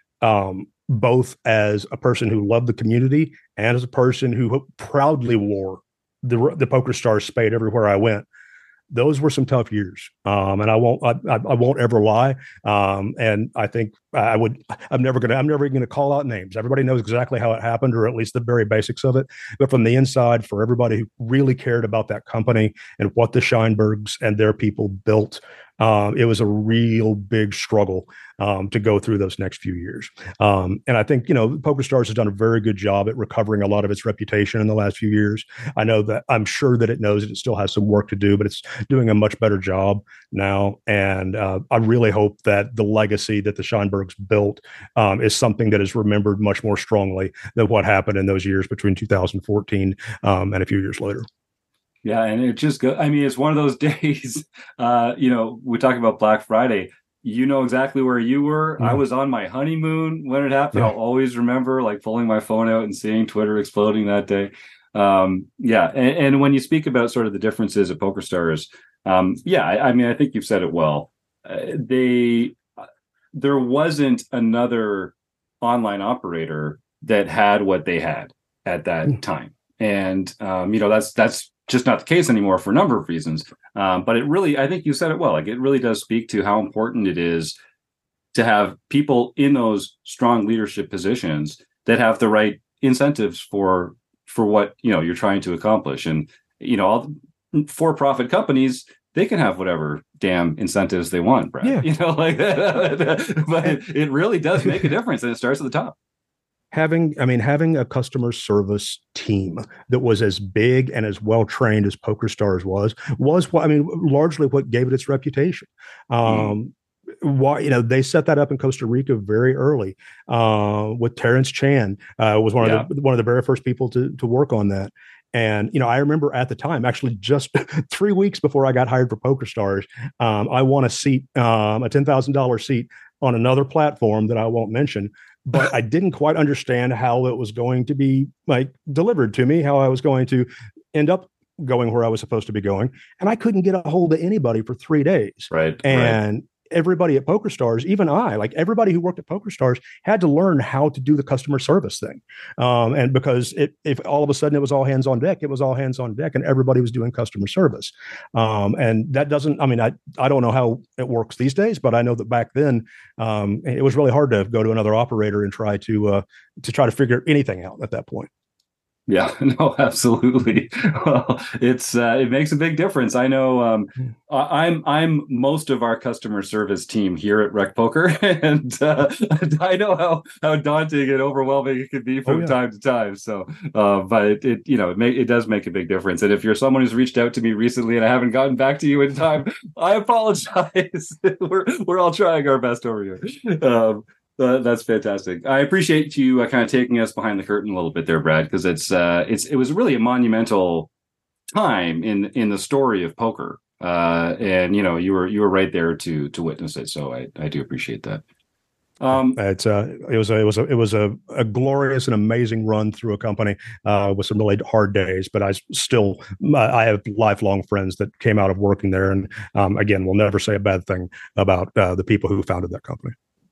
um, both as a person who loved the community and as a person who proudly wore the the PokerStars spade everywhere I went. Those were some tough years, um, and I won't I, I, I won't ever lie. Um, and I think I would I'm never gonna I'm never gonna call out names. Everybody knows exactly how it happened, or at least the very basics of it. But from the inside, for everybody who really cared about that company and what the Scheinbergs and their people built, um, it was a real big struggle um, to go through those next few years. Um, and I think, you know, PokerStars has done a very good job at recovering a lot of its reputation in the last few years. I know that I'm sure that it knows that it still has some work to do, but it's doing a much better job now. And uh, I really hope that the legacy that the Scheinbergs built um, is something that is remembered much more strongly than what happened in those years between two thousand fourteen um, and a few years later. Yeah, and it just go. I mean, it's one of those days. Uh, you know, we talk about Black Friday. You know exactly where you were. Mm. I was on my honeymoon when it happened. Yeah. I'll always remember like pulling my phone out and seeing Twitter exploding that day. Um, yeah, and, and when you speak about sort of the differences of PokerStars, um, yeah, I, I mean, I think you've said it well. Uh, they there wasn't another online operator that had what they had at that mm. time, and um, you know that's that's. just not the case anymore for a number of reasons. Um, but it really, I think you said it well, like it really does speak to how important it is to have people in those strong leadership positions that have the right incentives for, for what, you know, you're trying to accomplish. And, you know, all for-profit companies, they can have whatever damn incentives they want, Brad. Yeah. You know, like that. But it, it really does make a difference, and it starts at the top. Having, I mean, having a customer service team that was as big and as well trained as PokerStars was, was what, I mean, largely what gave it its reputation. Um, mm. Why, you know, they set that up in Costa Rica very early uh, with Terrence Chan, uh, was one yeah. of the one of the very first people to to work on that. And, you know, I remember at the time, actually just three weeks before I got hired for PokerStars, um, I won a seat, um, a ten thousand dollars seat on another platform that I won't mention. But I didn't quite understand how it was going to be like delivered to me, how I was going to end up going where I was supposed to be going. And I couldn't get a hold of anybody for three days. Right. And right. everybody at PokerStars, even I, like everybody who worked at PokerStars had to learn how to do the customer service thing. Um, and because it, if all of a sudden it was all hands on deck, it was all hands on deck and everybody was doing customer service. Um, and that doesn't, I mean, I, I don't know how it works these days, but I know that back then um, it was really hard to go to another operator and try to, uh, to try to figure anything out at that point. Yeah, no, absolutely. Well, it's uh, it makes a big difference. I know um, I'm I'm most of our customer service team here at Rec Poker, and uh, I know how, how daunting and overwhelming it can be from oh, yeah. time to time. So, uh, but it, it you know it may, it does make a big difference. And if you're someone who's reached out to me recently and I haven't gotten back to you in time, I apologize. we're we're all trying our best over here. Um, Uh, that's fantastic. I appreciate you uh, kind of taking us behind the curtain a little bit there, Brad, because it's uh, it's it was really a monumental time in in the story of poker, uh, and you know you were you were right there to to witness it. So I, I do appreciate that. Um, it's uh, it was a, it was a, it was a, a glorious and amazing run through a company uh, with some really hard days, but I still I have lifelong friends that came out of working there, and um, again, we'll never say a bad thing about uh, the people who founded that company.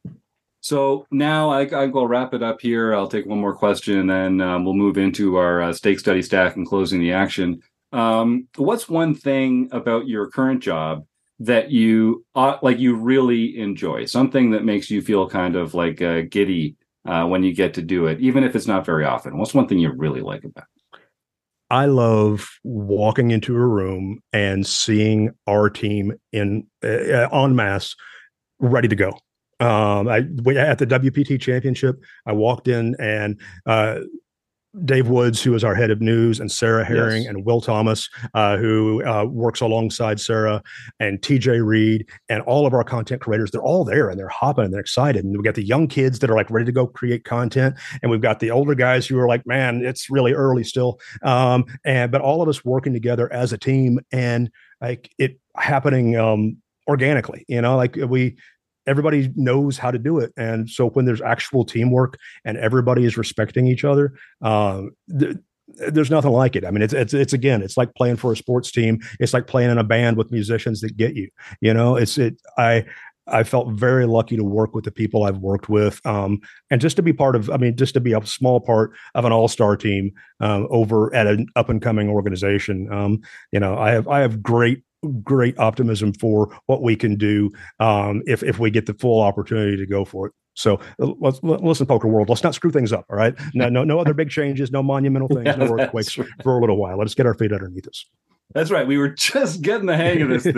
So now I, I will wrap it up here. I'll take one more question, and then um, we'll move into our uh, stake study stack and closing the action. Um, what's one thing about your current job that you uh, like you really enjoy? Something that makes you feel kind of like uh, giddy uh, when you get to do it, even if it's not very often. What's one thing you really like about it? I love walking into a room and seeing our team in uh, en masse, ready to go. Um, I we, at the W P T Championship, I walked in and uh, Dave Woods, who is our head of news, and Sarah Herring, yes. and Will Thomas, uh, who uh, works alongside Sarah, and T J Reed, and all of our content creators. They're all there and they're hopping and they're excited. And we've got the young kids that are like ready to go create content, and we've got the older guys who are like, man, it's really early still. Um, and but all of us working together as a team, and like it happening um, organically. You know, like we. Everybody knows how to do it. And so when there's actual teamwork and everybody is respecting each other, um, th- there's nothing like it. I mean, it's, it's, it's, again, it's like playing for a sports team. It's like playing in a band with musicians that get you, you know, it's, it, I, I felt very lucky to work with the people I've worked with, um, and just to be part of, I mean, just to be a small part of an all-star team um, over at an up and coming organization. Um, you know, I have, I have great, great optimism for what we can do um, if if we get the full opportunity to go for it. So let's listen, poker world. Let's not screw things up. All right, no, no, no other big changes, no monumental things, yeah, no earthquakes right. for a little while. Let's get our feet underneath us. That's right. We were just getting the hang of this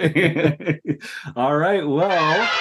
thing. All right. Well,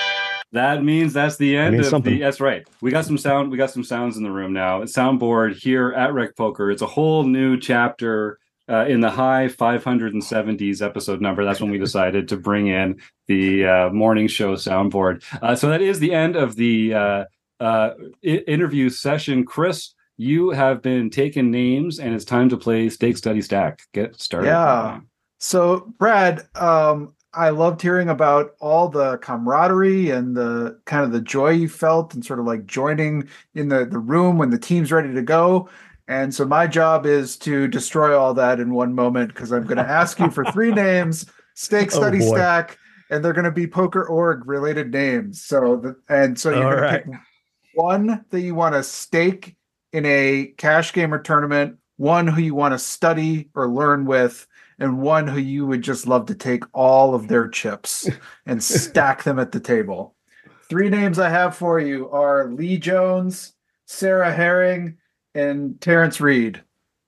that means that's the end of something. the. That's right. We got some sound. We got some sounds in the room now. Soundboard here at Rec Poker. It's a whole new chapter. Uh, in the high five hundred seventies episode number, that's when we decided to bring in the uh, morning show soundboard. Uh, so that is the end of the uh, uh, I- interview session. Chris, you have been taking names, and it's time to play Stake, Study, Stack. Get started. Yeah. So, Brad, um, I loved hearing about all the camaraderie and the kind of the joy you felt and sort of like joining in the, the room when the team's ready to go. And so my job is to destroy all that in one moment, because I'm going to ask you for three names, Stake, Study, oh Stack, and they're going to be Poker Org related names. So, the, and so you're going right. to pick one that you want to stake in a cash game or tournament, one who you want to study or learn with, and one who you would just love to take all of their chips and stack them at the table. Three names I have for you are Lee Jones, Sarah Herring, and Terrence Reed.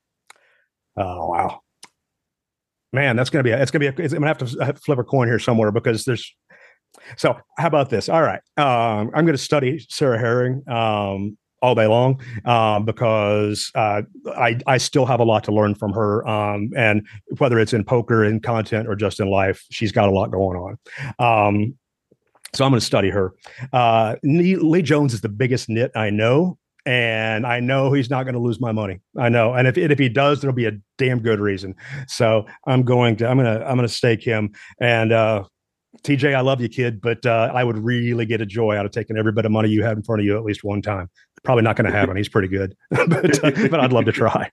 Oh wow, man, that's gonna be a, it's gonna be. A, I'm gonna have to, have to flip a coin here somewhere, because there's. So how about this? All right, um, I'm gonna study Sarah Herring um, all day long um, because uh, I I still have a lot to learn from her, um, and whether it's in poker, in content, or just in life, she's got a lot going on. Um, so I'm going to study her. Uh, Lee, Lee Jones is the biggest nit I know. And I know he's not going to lose my money. I know. And if if he does, there'll be a damn good reason. So I'm going to I'm going to I'm going to stake him. And uh, T J, I love you, kid, but uh, I would really get a joy out of taking every bit of money you have in front of you at least one time. Probably not going to happen. He's pretty good, but uh, but I'd love to try.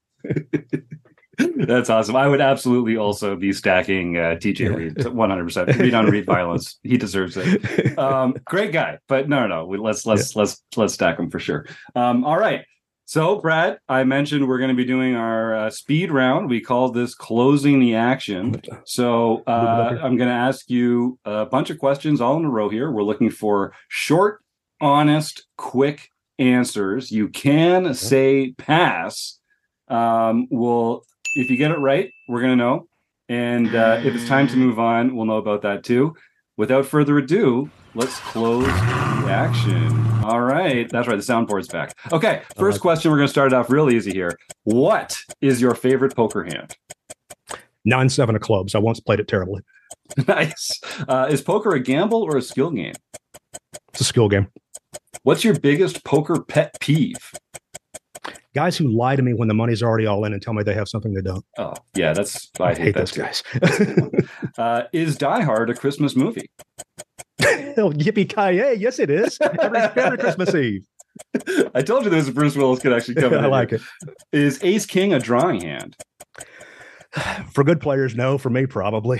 That's awesome. I would absolutely also be stacking uh, T J Reed one hundred percent. Read on Reed violence. He deserves it. Um, great guy, but no, no, no. We, let's let's yeah. let's let's stack him for sure. Um, all right. So, Brad, I mentioned we're going to be doing our uh, speed round. We call this closing the action. So uh, I'm going to ask you a bunch of questions all in a row here. We're looking for short, honest, quick answers. You can say pass. Um, we'll. If you get it right, we're going to know. And uh, if it's time to move on, we'll know about that too. Without further ado, let's close the action. All right. That's right. The soundboard's back. Okay. First question. We're going to start it off real easy here. What is your favorite poker hand? Nine, seven of clubs. I once played it terribly. Nice. Uh, is poker a gamble or a skill game? It's a skill game. What's your biggest poker pet peeve? Guys who lie to me when the money's already all in and tell me they have something they don't. Oh, yeah, that's I, I hate, hate those guys. uh, is Die Hard a Christmas movie? Oh, yippee-ki-yay! Yes, it is. Every, every Christmas Eve. I told you this Bruce Willis could actually come in. I like here. it. Is Ace King a drawing hand? For good players, no. For me, probably.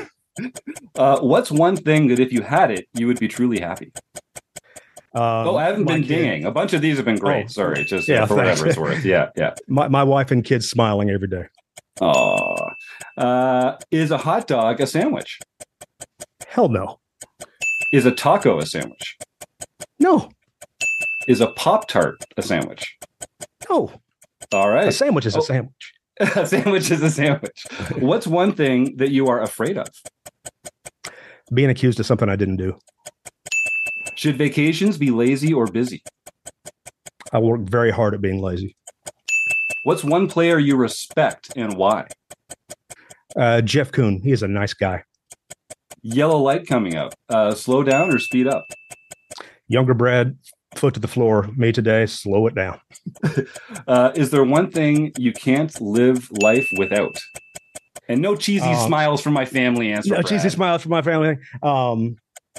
uh, what's one thing that if you had it, you would be truly happy? Um, oh, I haven't been dinging. A bunch of these have been great. Oh, Sorry, just yeah, uh, for thanks. Whatever it's worth. Yeah, yeah. My my wife and kids smiling every day. Oh, uh, is a hot dog a sandwich? Hell no. Is a taco a sandwich? No. Is a Pop-Tart a sandwich? No. All right. A sandwich is oh. a sandwich. A sandwich is a sandwich. What's one thing that you are afraid of? Being accused of something I didn't do. Should vacations be lazy or busy? I work very hard at being lazy. What's one player you respect and why? Uh, Jeff Kuhn. He is a nice guy. Yellow light coming out. Uh, slow down or speed up? Younger Brad, foot to the floor. Me today, slow it down. uh, is there one thing you can't live life without? And no cheesy um, smiles from my family answer. No Brad. cheesy smiles from my family. Um,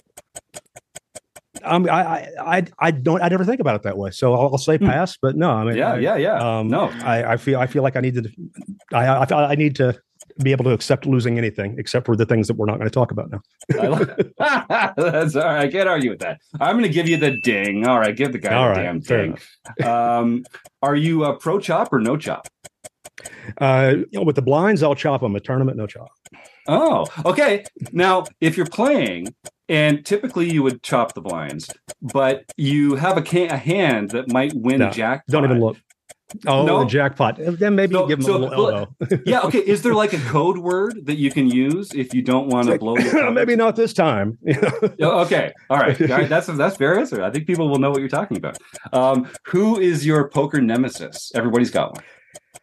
um, I, I, I don't. I never think about it that way. So I'll, I'll say pass. But no, I mean, yeah, I, yeah, yeah. Um, no, I, I feel. I feel like I need to. I, I, I need to be able to accept losing anything except for the things that we're not going to talk about now. I love That's all right. I can't argue with that. I'm going to give you the ding. All right, give the guy all the right, damn ding. Um, are you a pro chop or no chop? Uh, you know, with the blinds, I'll chop them. A tournament, no chop. Oh, okay. Now, if you're playing, and typically you would chop the blinds, but you have a, can- a hand that might win no, jackpot. Don't even look. Oh, no? The jackpot. Then maybe so, give them so, a little elbow. Yeah, okay. Is there like a code word that you can use if you don't want to like, blow your maybe not this time. Okay. All right. All right. That's that's fair answer. I think people will know what you're talking about. Um, who is your poker nemesis? Everybody's got one.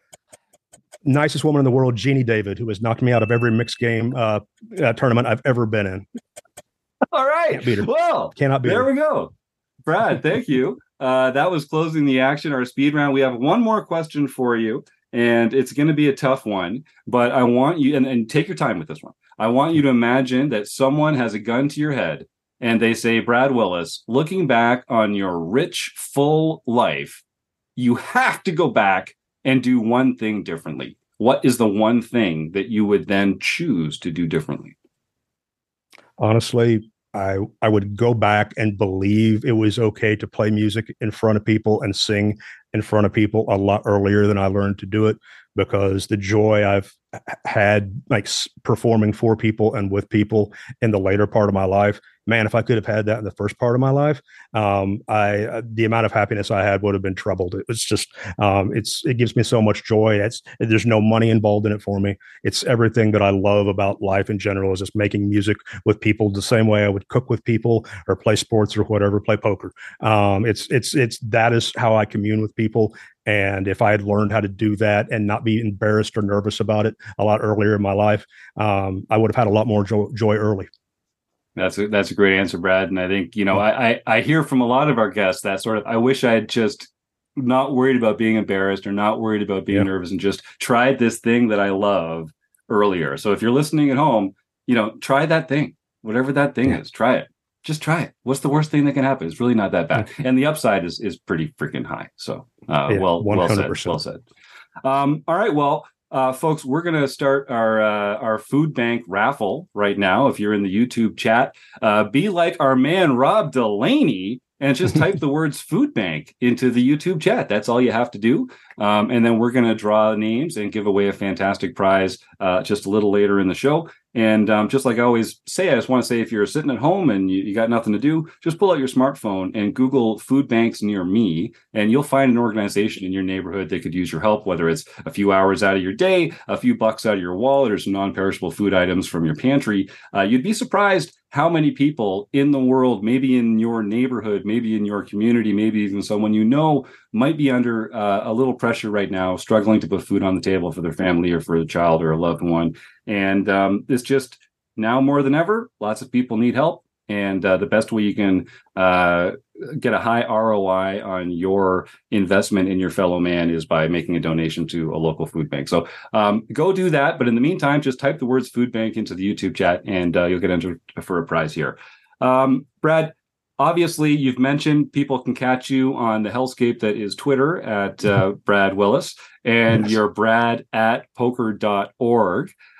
Nicest woman in the world, Jeannie David, who has knocked me out of every mixed game uh, uh, tournament I've ever been in. All right. Can't beat her. Well, cannot beat there her. we go. Brad, thank you. Uh, that was closing the action, our speed round. We have one more question for you, and it's going to be a tough one, but I want you, and, and take your time with this one. I want you to imagine that someone has a gun to your head, and they say, Brad Willis, looking back on your rich, full life, you have to go back and do one thing differently. What is the one thing that you would then choose to do differently? Honestly, I I would go back and believe it was okay to play music in front of people and sing in front of people a lot earlier than I learned to do it, because the joy I've had like performing for people and with people in the later part of my life, man, if I could have had that in the first part of my life, um, I the amount of happiness I had would have been troubled. It was just, um, it's it gives me so much joy. It's there's no money involved in it for me. It's everything that I love about life in general is just making music with people the same way I would cook with people or play sports or whatever, play poker. Um, it's it's it's that is how I commune with people. And if I had learned how to do that and not be embarrassed or nervous about it a lot earlier in my life, um, I would have had a lot more jo- joy early. That's a, that's a great answer, Brad. And I think, you know, I, I, I hear from a lot of our guests that sort of, I wish I had just not worried about being embarrassed or not worried about being yeah. nervous and just tried this thing that I love earlier. So if you're listening at home, you know, try that thing, whatever that thing yeah. is, try it. Just try it. What's the worst thing that can happen? It's really not that bad. And the upside is is pretty freaking high. So uh, yeah, well, well said. Well said. Um, all right. Well, uh, folks, we're going to start our uh, our food bank raffle right now. If you're in the YouTube chat, uh, be like our man, Rob Delaney, and just type the words food bank into the YouTube chat. That's all you have to do. Um, and then we're going to draw names and give away a fantastic prize uh, just a little later in the show. And um, just like I always say, I just want to say, if you're sitting at home and you, you got nothing to do, just pull out your smartphone and Google food banks near me, and you'll find an organization in your neighborhood that could use your help, whether it's a few hours out of your day, a few bucks out of your wallet, or some non-perishable food items from your pantry. Uh, you'd be surprised how many people in the world, maybe in your neighborhood, maybe in your community, maybe even someone you know, might be under uh, a little pressure right now, struggling to put food on the table for their family or for a child or a loved one. And um, it's just now more than ever, lots of people need help. And uh, the best way you can uh, get a high R O I on your investment in your fellow man is by making a donation to a local food bank. So um, go do that. But in the meantime, just type the words food bank into the YouTube chat and uh, you'll get entered for a prize here. Um, Brad, obviously, you've mentioned people can catch you on the hellscape that is Twitter at uh, Brad Willis, and yes. you're Brad at poker dot org.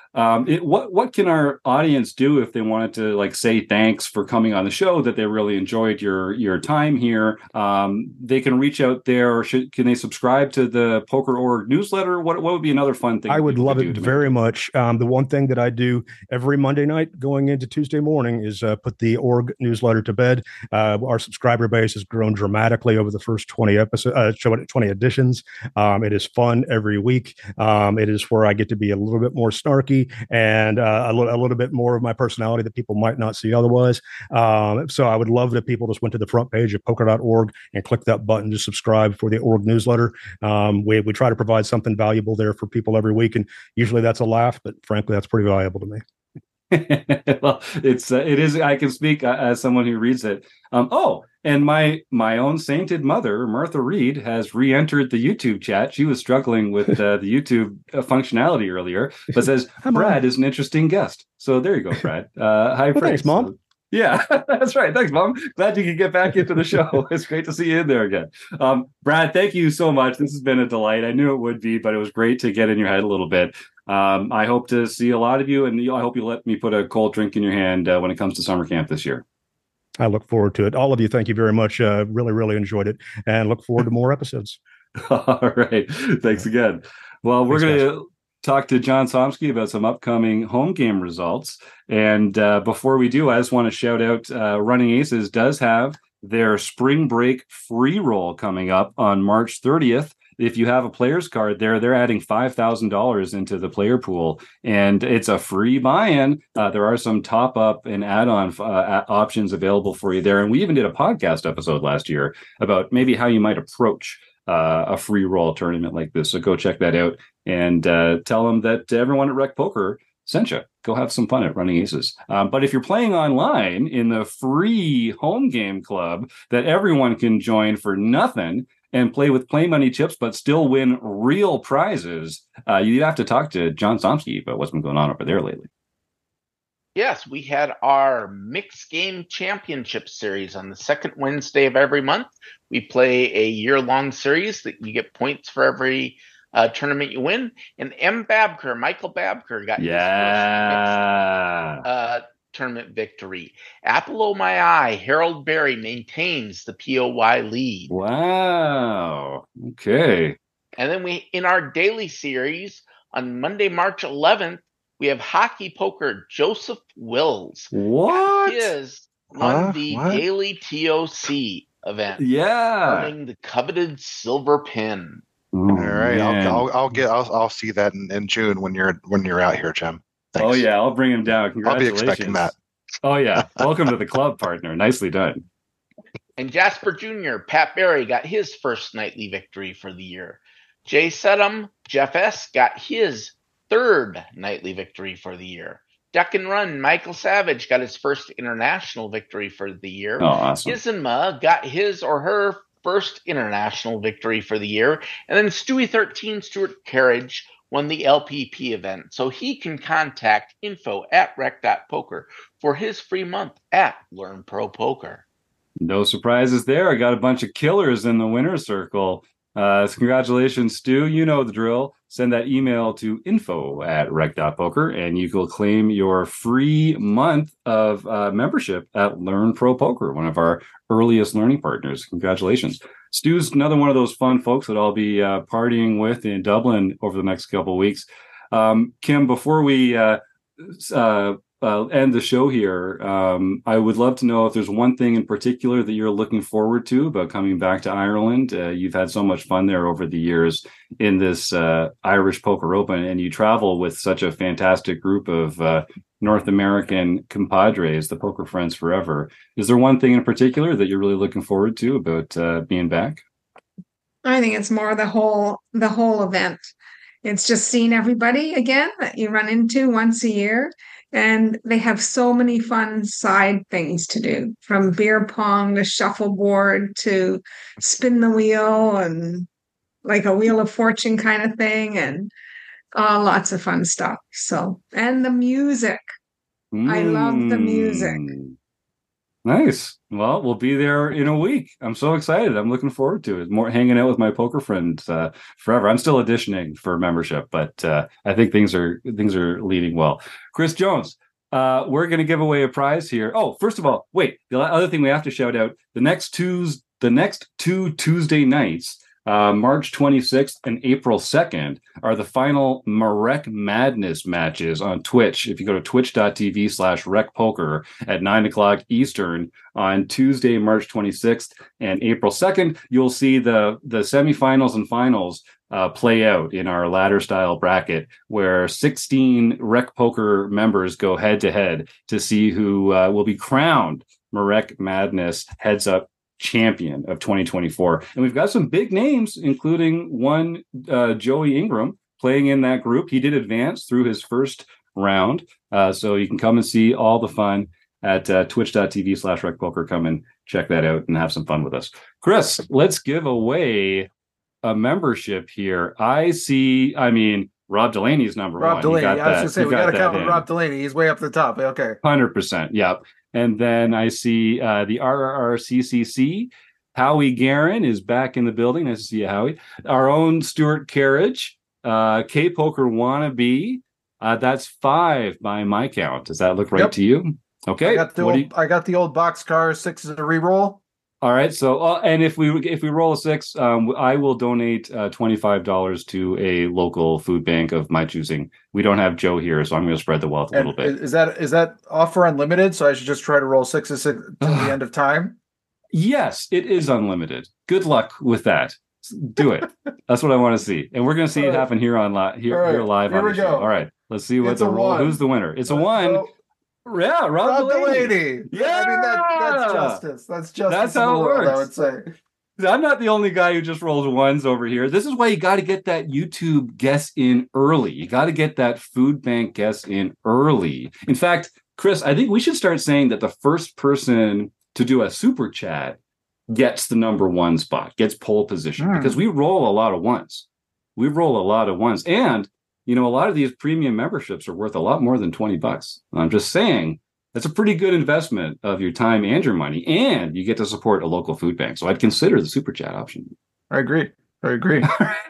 Um, it, what what can our audience do if they wanted to like say thanks for coming on the show, that they really enjoyed your your time here? Um, they can reach out there, or should, can they subscribe to the Poker Org newsletter? What what would be another fun thing? I would love it very much. Um, the one thing that I do every Monday night going into Tuesday morning is uh, put the org newsletter to bed. Uh, our subscriber base has grown dramatically over the first twenty episodes, uh, twenty editions. Um, it is fun every week. Um, it is where I get to be a little bit more snarky and uh, a, little, a little bit more of my personality that people might not see otherwise. Um, so I would love that people just went to the front page of poker dot org and click that button to subscribe for the org newsletter. Um, we, we try to provide something valuable there for people every week, and usually that's a laugh, but frankly, that's pretty valuable to me. Well, it's uh, it is. I can speak uh, as someone who reads it. Um, oh, and my my own sainted mother, Martha Reed, has re-entered the YouTube chat. She was struggling with uh, the YouTube uh, functionality earlier, but says Brad is an interesting guest. So there you go, Brad. Uh, hi, well, thanks, Mom. So, yeah, that's right. Thanks, Mom. Glad you could get back into the show. It's great to see you in there again. Um, Brad, thank you so much. This has been a delight. I knew it would be, but it was great to get in your head a little bit. Um, I hope to see a lot of you, and I hope you let me put a cold drink in your hand uh, when it comes to summer camp this year. I look forward to it. All of you, thank you very much. Uh, really, really enjoyed it, and look forward to more episodes. All right. Thanks again. Well, we're going to talk to John Somsky about some upcoming home game results. And uh, before we do, I just want to shout out uh, Running Aces does have their spring break free roll coming up on March thirtieth. If you have a player's card there, they're adding five thousand dollars into the player pool, and it's a free buy-in. Uh, there are some top-up and add-on uh, options available for you there. And we even did a podcast episode last year about maybe how you might approach uh, a free roll tournament like this. So go check that out and uh, tell them that everyone at Rec Poker sent you. Go have some fun at Running Aces. Um, but if you're playing online in the free home game club that everyone can join for nothing and play with play money chips, but still win real prizes, uh, you have to talk to John Somsky about what's been going on over there lately. Yes, we had our Mixed Game Championship Series on the second Wednesday of every month. We play a year-long series that you get points for every uh, tournament you win. And M. Babker, Michael Babker, got yeah. his first mixed, uh, tournament victory. Apple O' My Eye, Harold Berry maintains the P O Y lead. Wow. Okay. And then we, in our daily series on Monday, March eleventh, we have Hockey Poker Joseph Wills. What? His won huh? the What? daily T O C event. Yeah. Earning the coveted silver pin. Ooh, All right, man. I'll, I'll I'll get I'll I'll see that in, in June when you're when you're out here, Jim. Thanks. Oh yeah, I'll bring him down. I'll be Congratulations. expecting that. Oh yeah, welcome to the club, partner. Nicely done. And Jasper Junior, Pat Barry got his first nightly victory for the year. Jay Sedum, Jeff S. got his third nightly victory for the year. Duck and Run, Michael Savage got his first international victory for the year. Oh, awesome. Isenma got his or her first international victory for the year. And then Stewie thirteen, Stuart Carriage, won the L P P event. So he can contact info at rec dot poker for his free month at Learn Pro Poker. No surprises there. I got a bunch of killers in the winner's circle. Uh, so congratulations, Stu. You know the drill. Send that email to info at rec dot poker and you will claim your free month of uh, membership at Learn Pro Poker, one of our earliest learning partners. Congratulations. Stu's another one of those fun folks that I'll be uh, partying with in Dublin over the next couple of weeks. Um, Kim, before we uh, uh, uh, end the show here, um, I would love to know if there's one thing in particular that you're looking forward to about coming back to Ireland. Uh, you've had so much fun there over the years in this uh, Irish Poker Open, and you travel with such a fantastic group of uh, North American compadres, the Poker Friends Forever. Is there one thing in particular that you're really looking forward to about uh, being back? I think it's more the whole the whole event. It's just seeing everybody again that you run into once a year. And they have so many fun side things to do, from beer pong to shuffleboard to spin the wheel and like a wheel of fortune kind of thing, and uh, lots of fun stuff. So, and the music. Mm. I love the music. Nice. Well, we'll be there in a week. I'm so excited. I'm looking forward to it. More hanging out with my poker friends uh, forever. I'm still auditioning for membership, but uh, I think things are things are leading well. Chris Jones, uh, we're going to give away a prize here. Oh, first of all, wait. The other thing we have to shout out: the next Tuesday, the next two Tuesday nights. Uh, March twenty-sixth and April second are the final Marek Madness matches on Twitch. If you go to twitch.tv slash recpoker at nine o'clock Eastern on Tuesday, March twenty-sixth and April second, you'll see the, the semifinals and finals uh, play out in our ladder style bracket where sixteen Rec Poker members go head to head to see who uh, will be crowned Marek Madness heads up champion of twenty twenty-four. And we've got some big names, including one uh, Joey Ingram playing in that group. He did advance through his first round. Uh, so you can come and see all the fun at uh, twitch.tv slash recpoker. Come and check that out and have some fun with us. Chris, let's give away a membership here. I see, I mean, Rob Delaney's number Rob one. Delaney. I was going to say, we got to count in. with Rob Delaney. He's way up the top. Okay. one hundred percent. Yep. And then I see uh, the R R R C C C. Howie Guerin is back in the building. Nice to see you, Howie. Our own Stuart Carriage, uh, K-Poker Wannabe. Uh, that's five by my count. Does that look right Yep. to you? Okay. I got the, What do old, you- I got the old boxcar six as a reroll. All right. So, uh, and if we if we roll a six, um, I will donate uh, twenty-five dollars to a local food bank of my choosing. We don't have Joe here, so I'm going to spread the wealth a And little bit. is that is that offer unlimited? So I should just try to roll sixes till the end of time? Yes, it is unlimited. Good luck with that. Do it. That's what I want to see, and we're going to see All it right. happen here on li- here, All right. here live Here on we the show. go. All right, let's see what It's the a roll. one. Who's the winner? It's a Let's one. go. Yeah, Rob, Rob Delaney. Delaney. Yeah, I mean that, that's justice. That's justice. That's in the how it world, I works. would say. I'm not the only guy who just rolls ones over here. This is why you got to get that YouTube guest in early. You got to get that food bank guest in early. In fact, Chris, I think we should start saying that the first person to do a super chat gets the number one spot, gets pole position, Mm. because we roll a lot of ones. We roll a lot of ones. And, you know, a lot of these premium memberships are worth a lot more than twenty bucks. I'm just saying that's a pretty good investment of your time and your money. And you get to support a local food bank. So I'd consider the super chat option. I agree. I agree.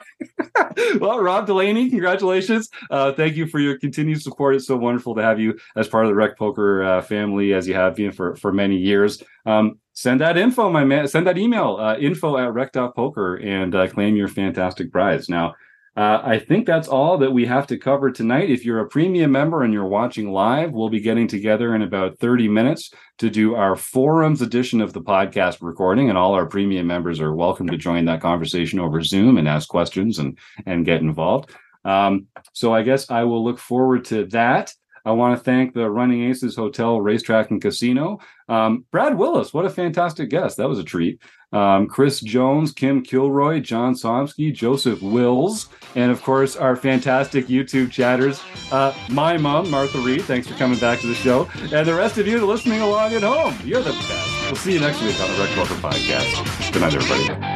Well, Rob Delaney, congratulations. Uh, thank you for your continued support. It's so wonderful to have you as part of the Rec Poker uh, family, as you have been for, for many years. Um, send that info, my man. Send that email, uh, info at rec.poker, and uh, claim your fantastic prize. Now, uh, I think that's all that we have to cover tonight. If you're a premium member and you're watching live, we'll be getting together in about thirty minutes to do our forums edition of the podcast recording, and all our premium members are welcome to join that conversation over Zoom and ask questions and, and get involved. Um, so I guess I will look forward to that. I want to thank the Running Aces Hotel, Racetrack, and Casino. Um, Brad Willis, what a fantastic guest. That was a treat. Um, Chris Jones, Kim Kilroy, John Somsky, Joseph Wills, and of course, our fantastic YouTube chatters. Uh, my mom, Martha Reed, thanks for coming back to the show. And the rest of you listening along at home, you're the best. We'll see you next week on the Rec Poker Podcast. Good night, everybody.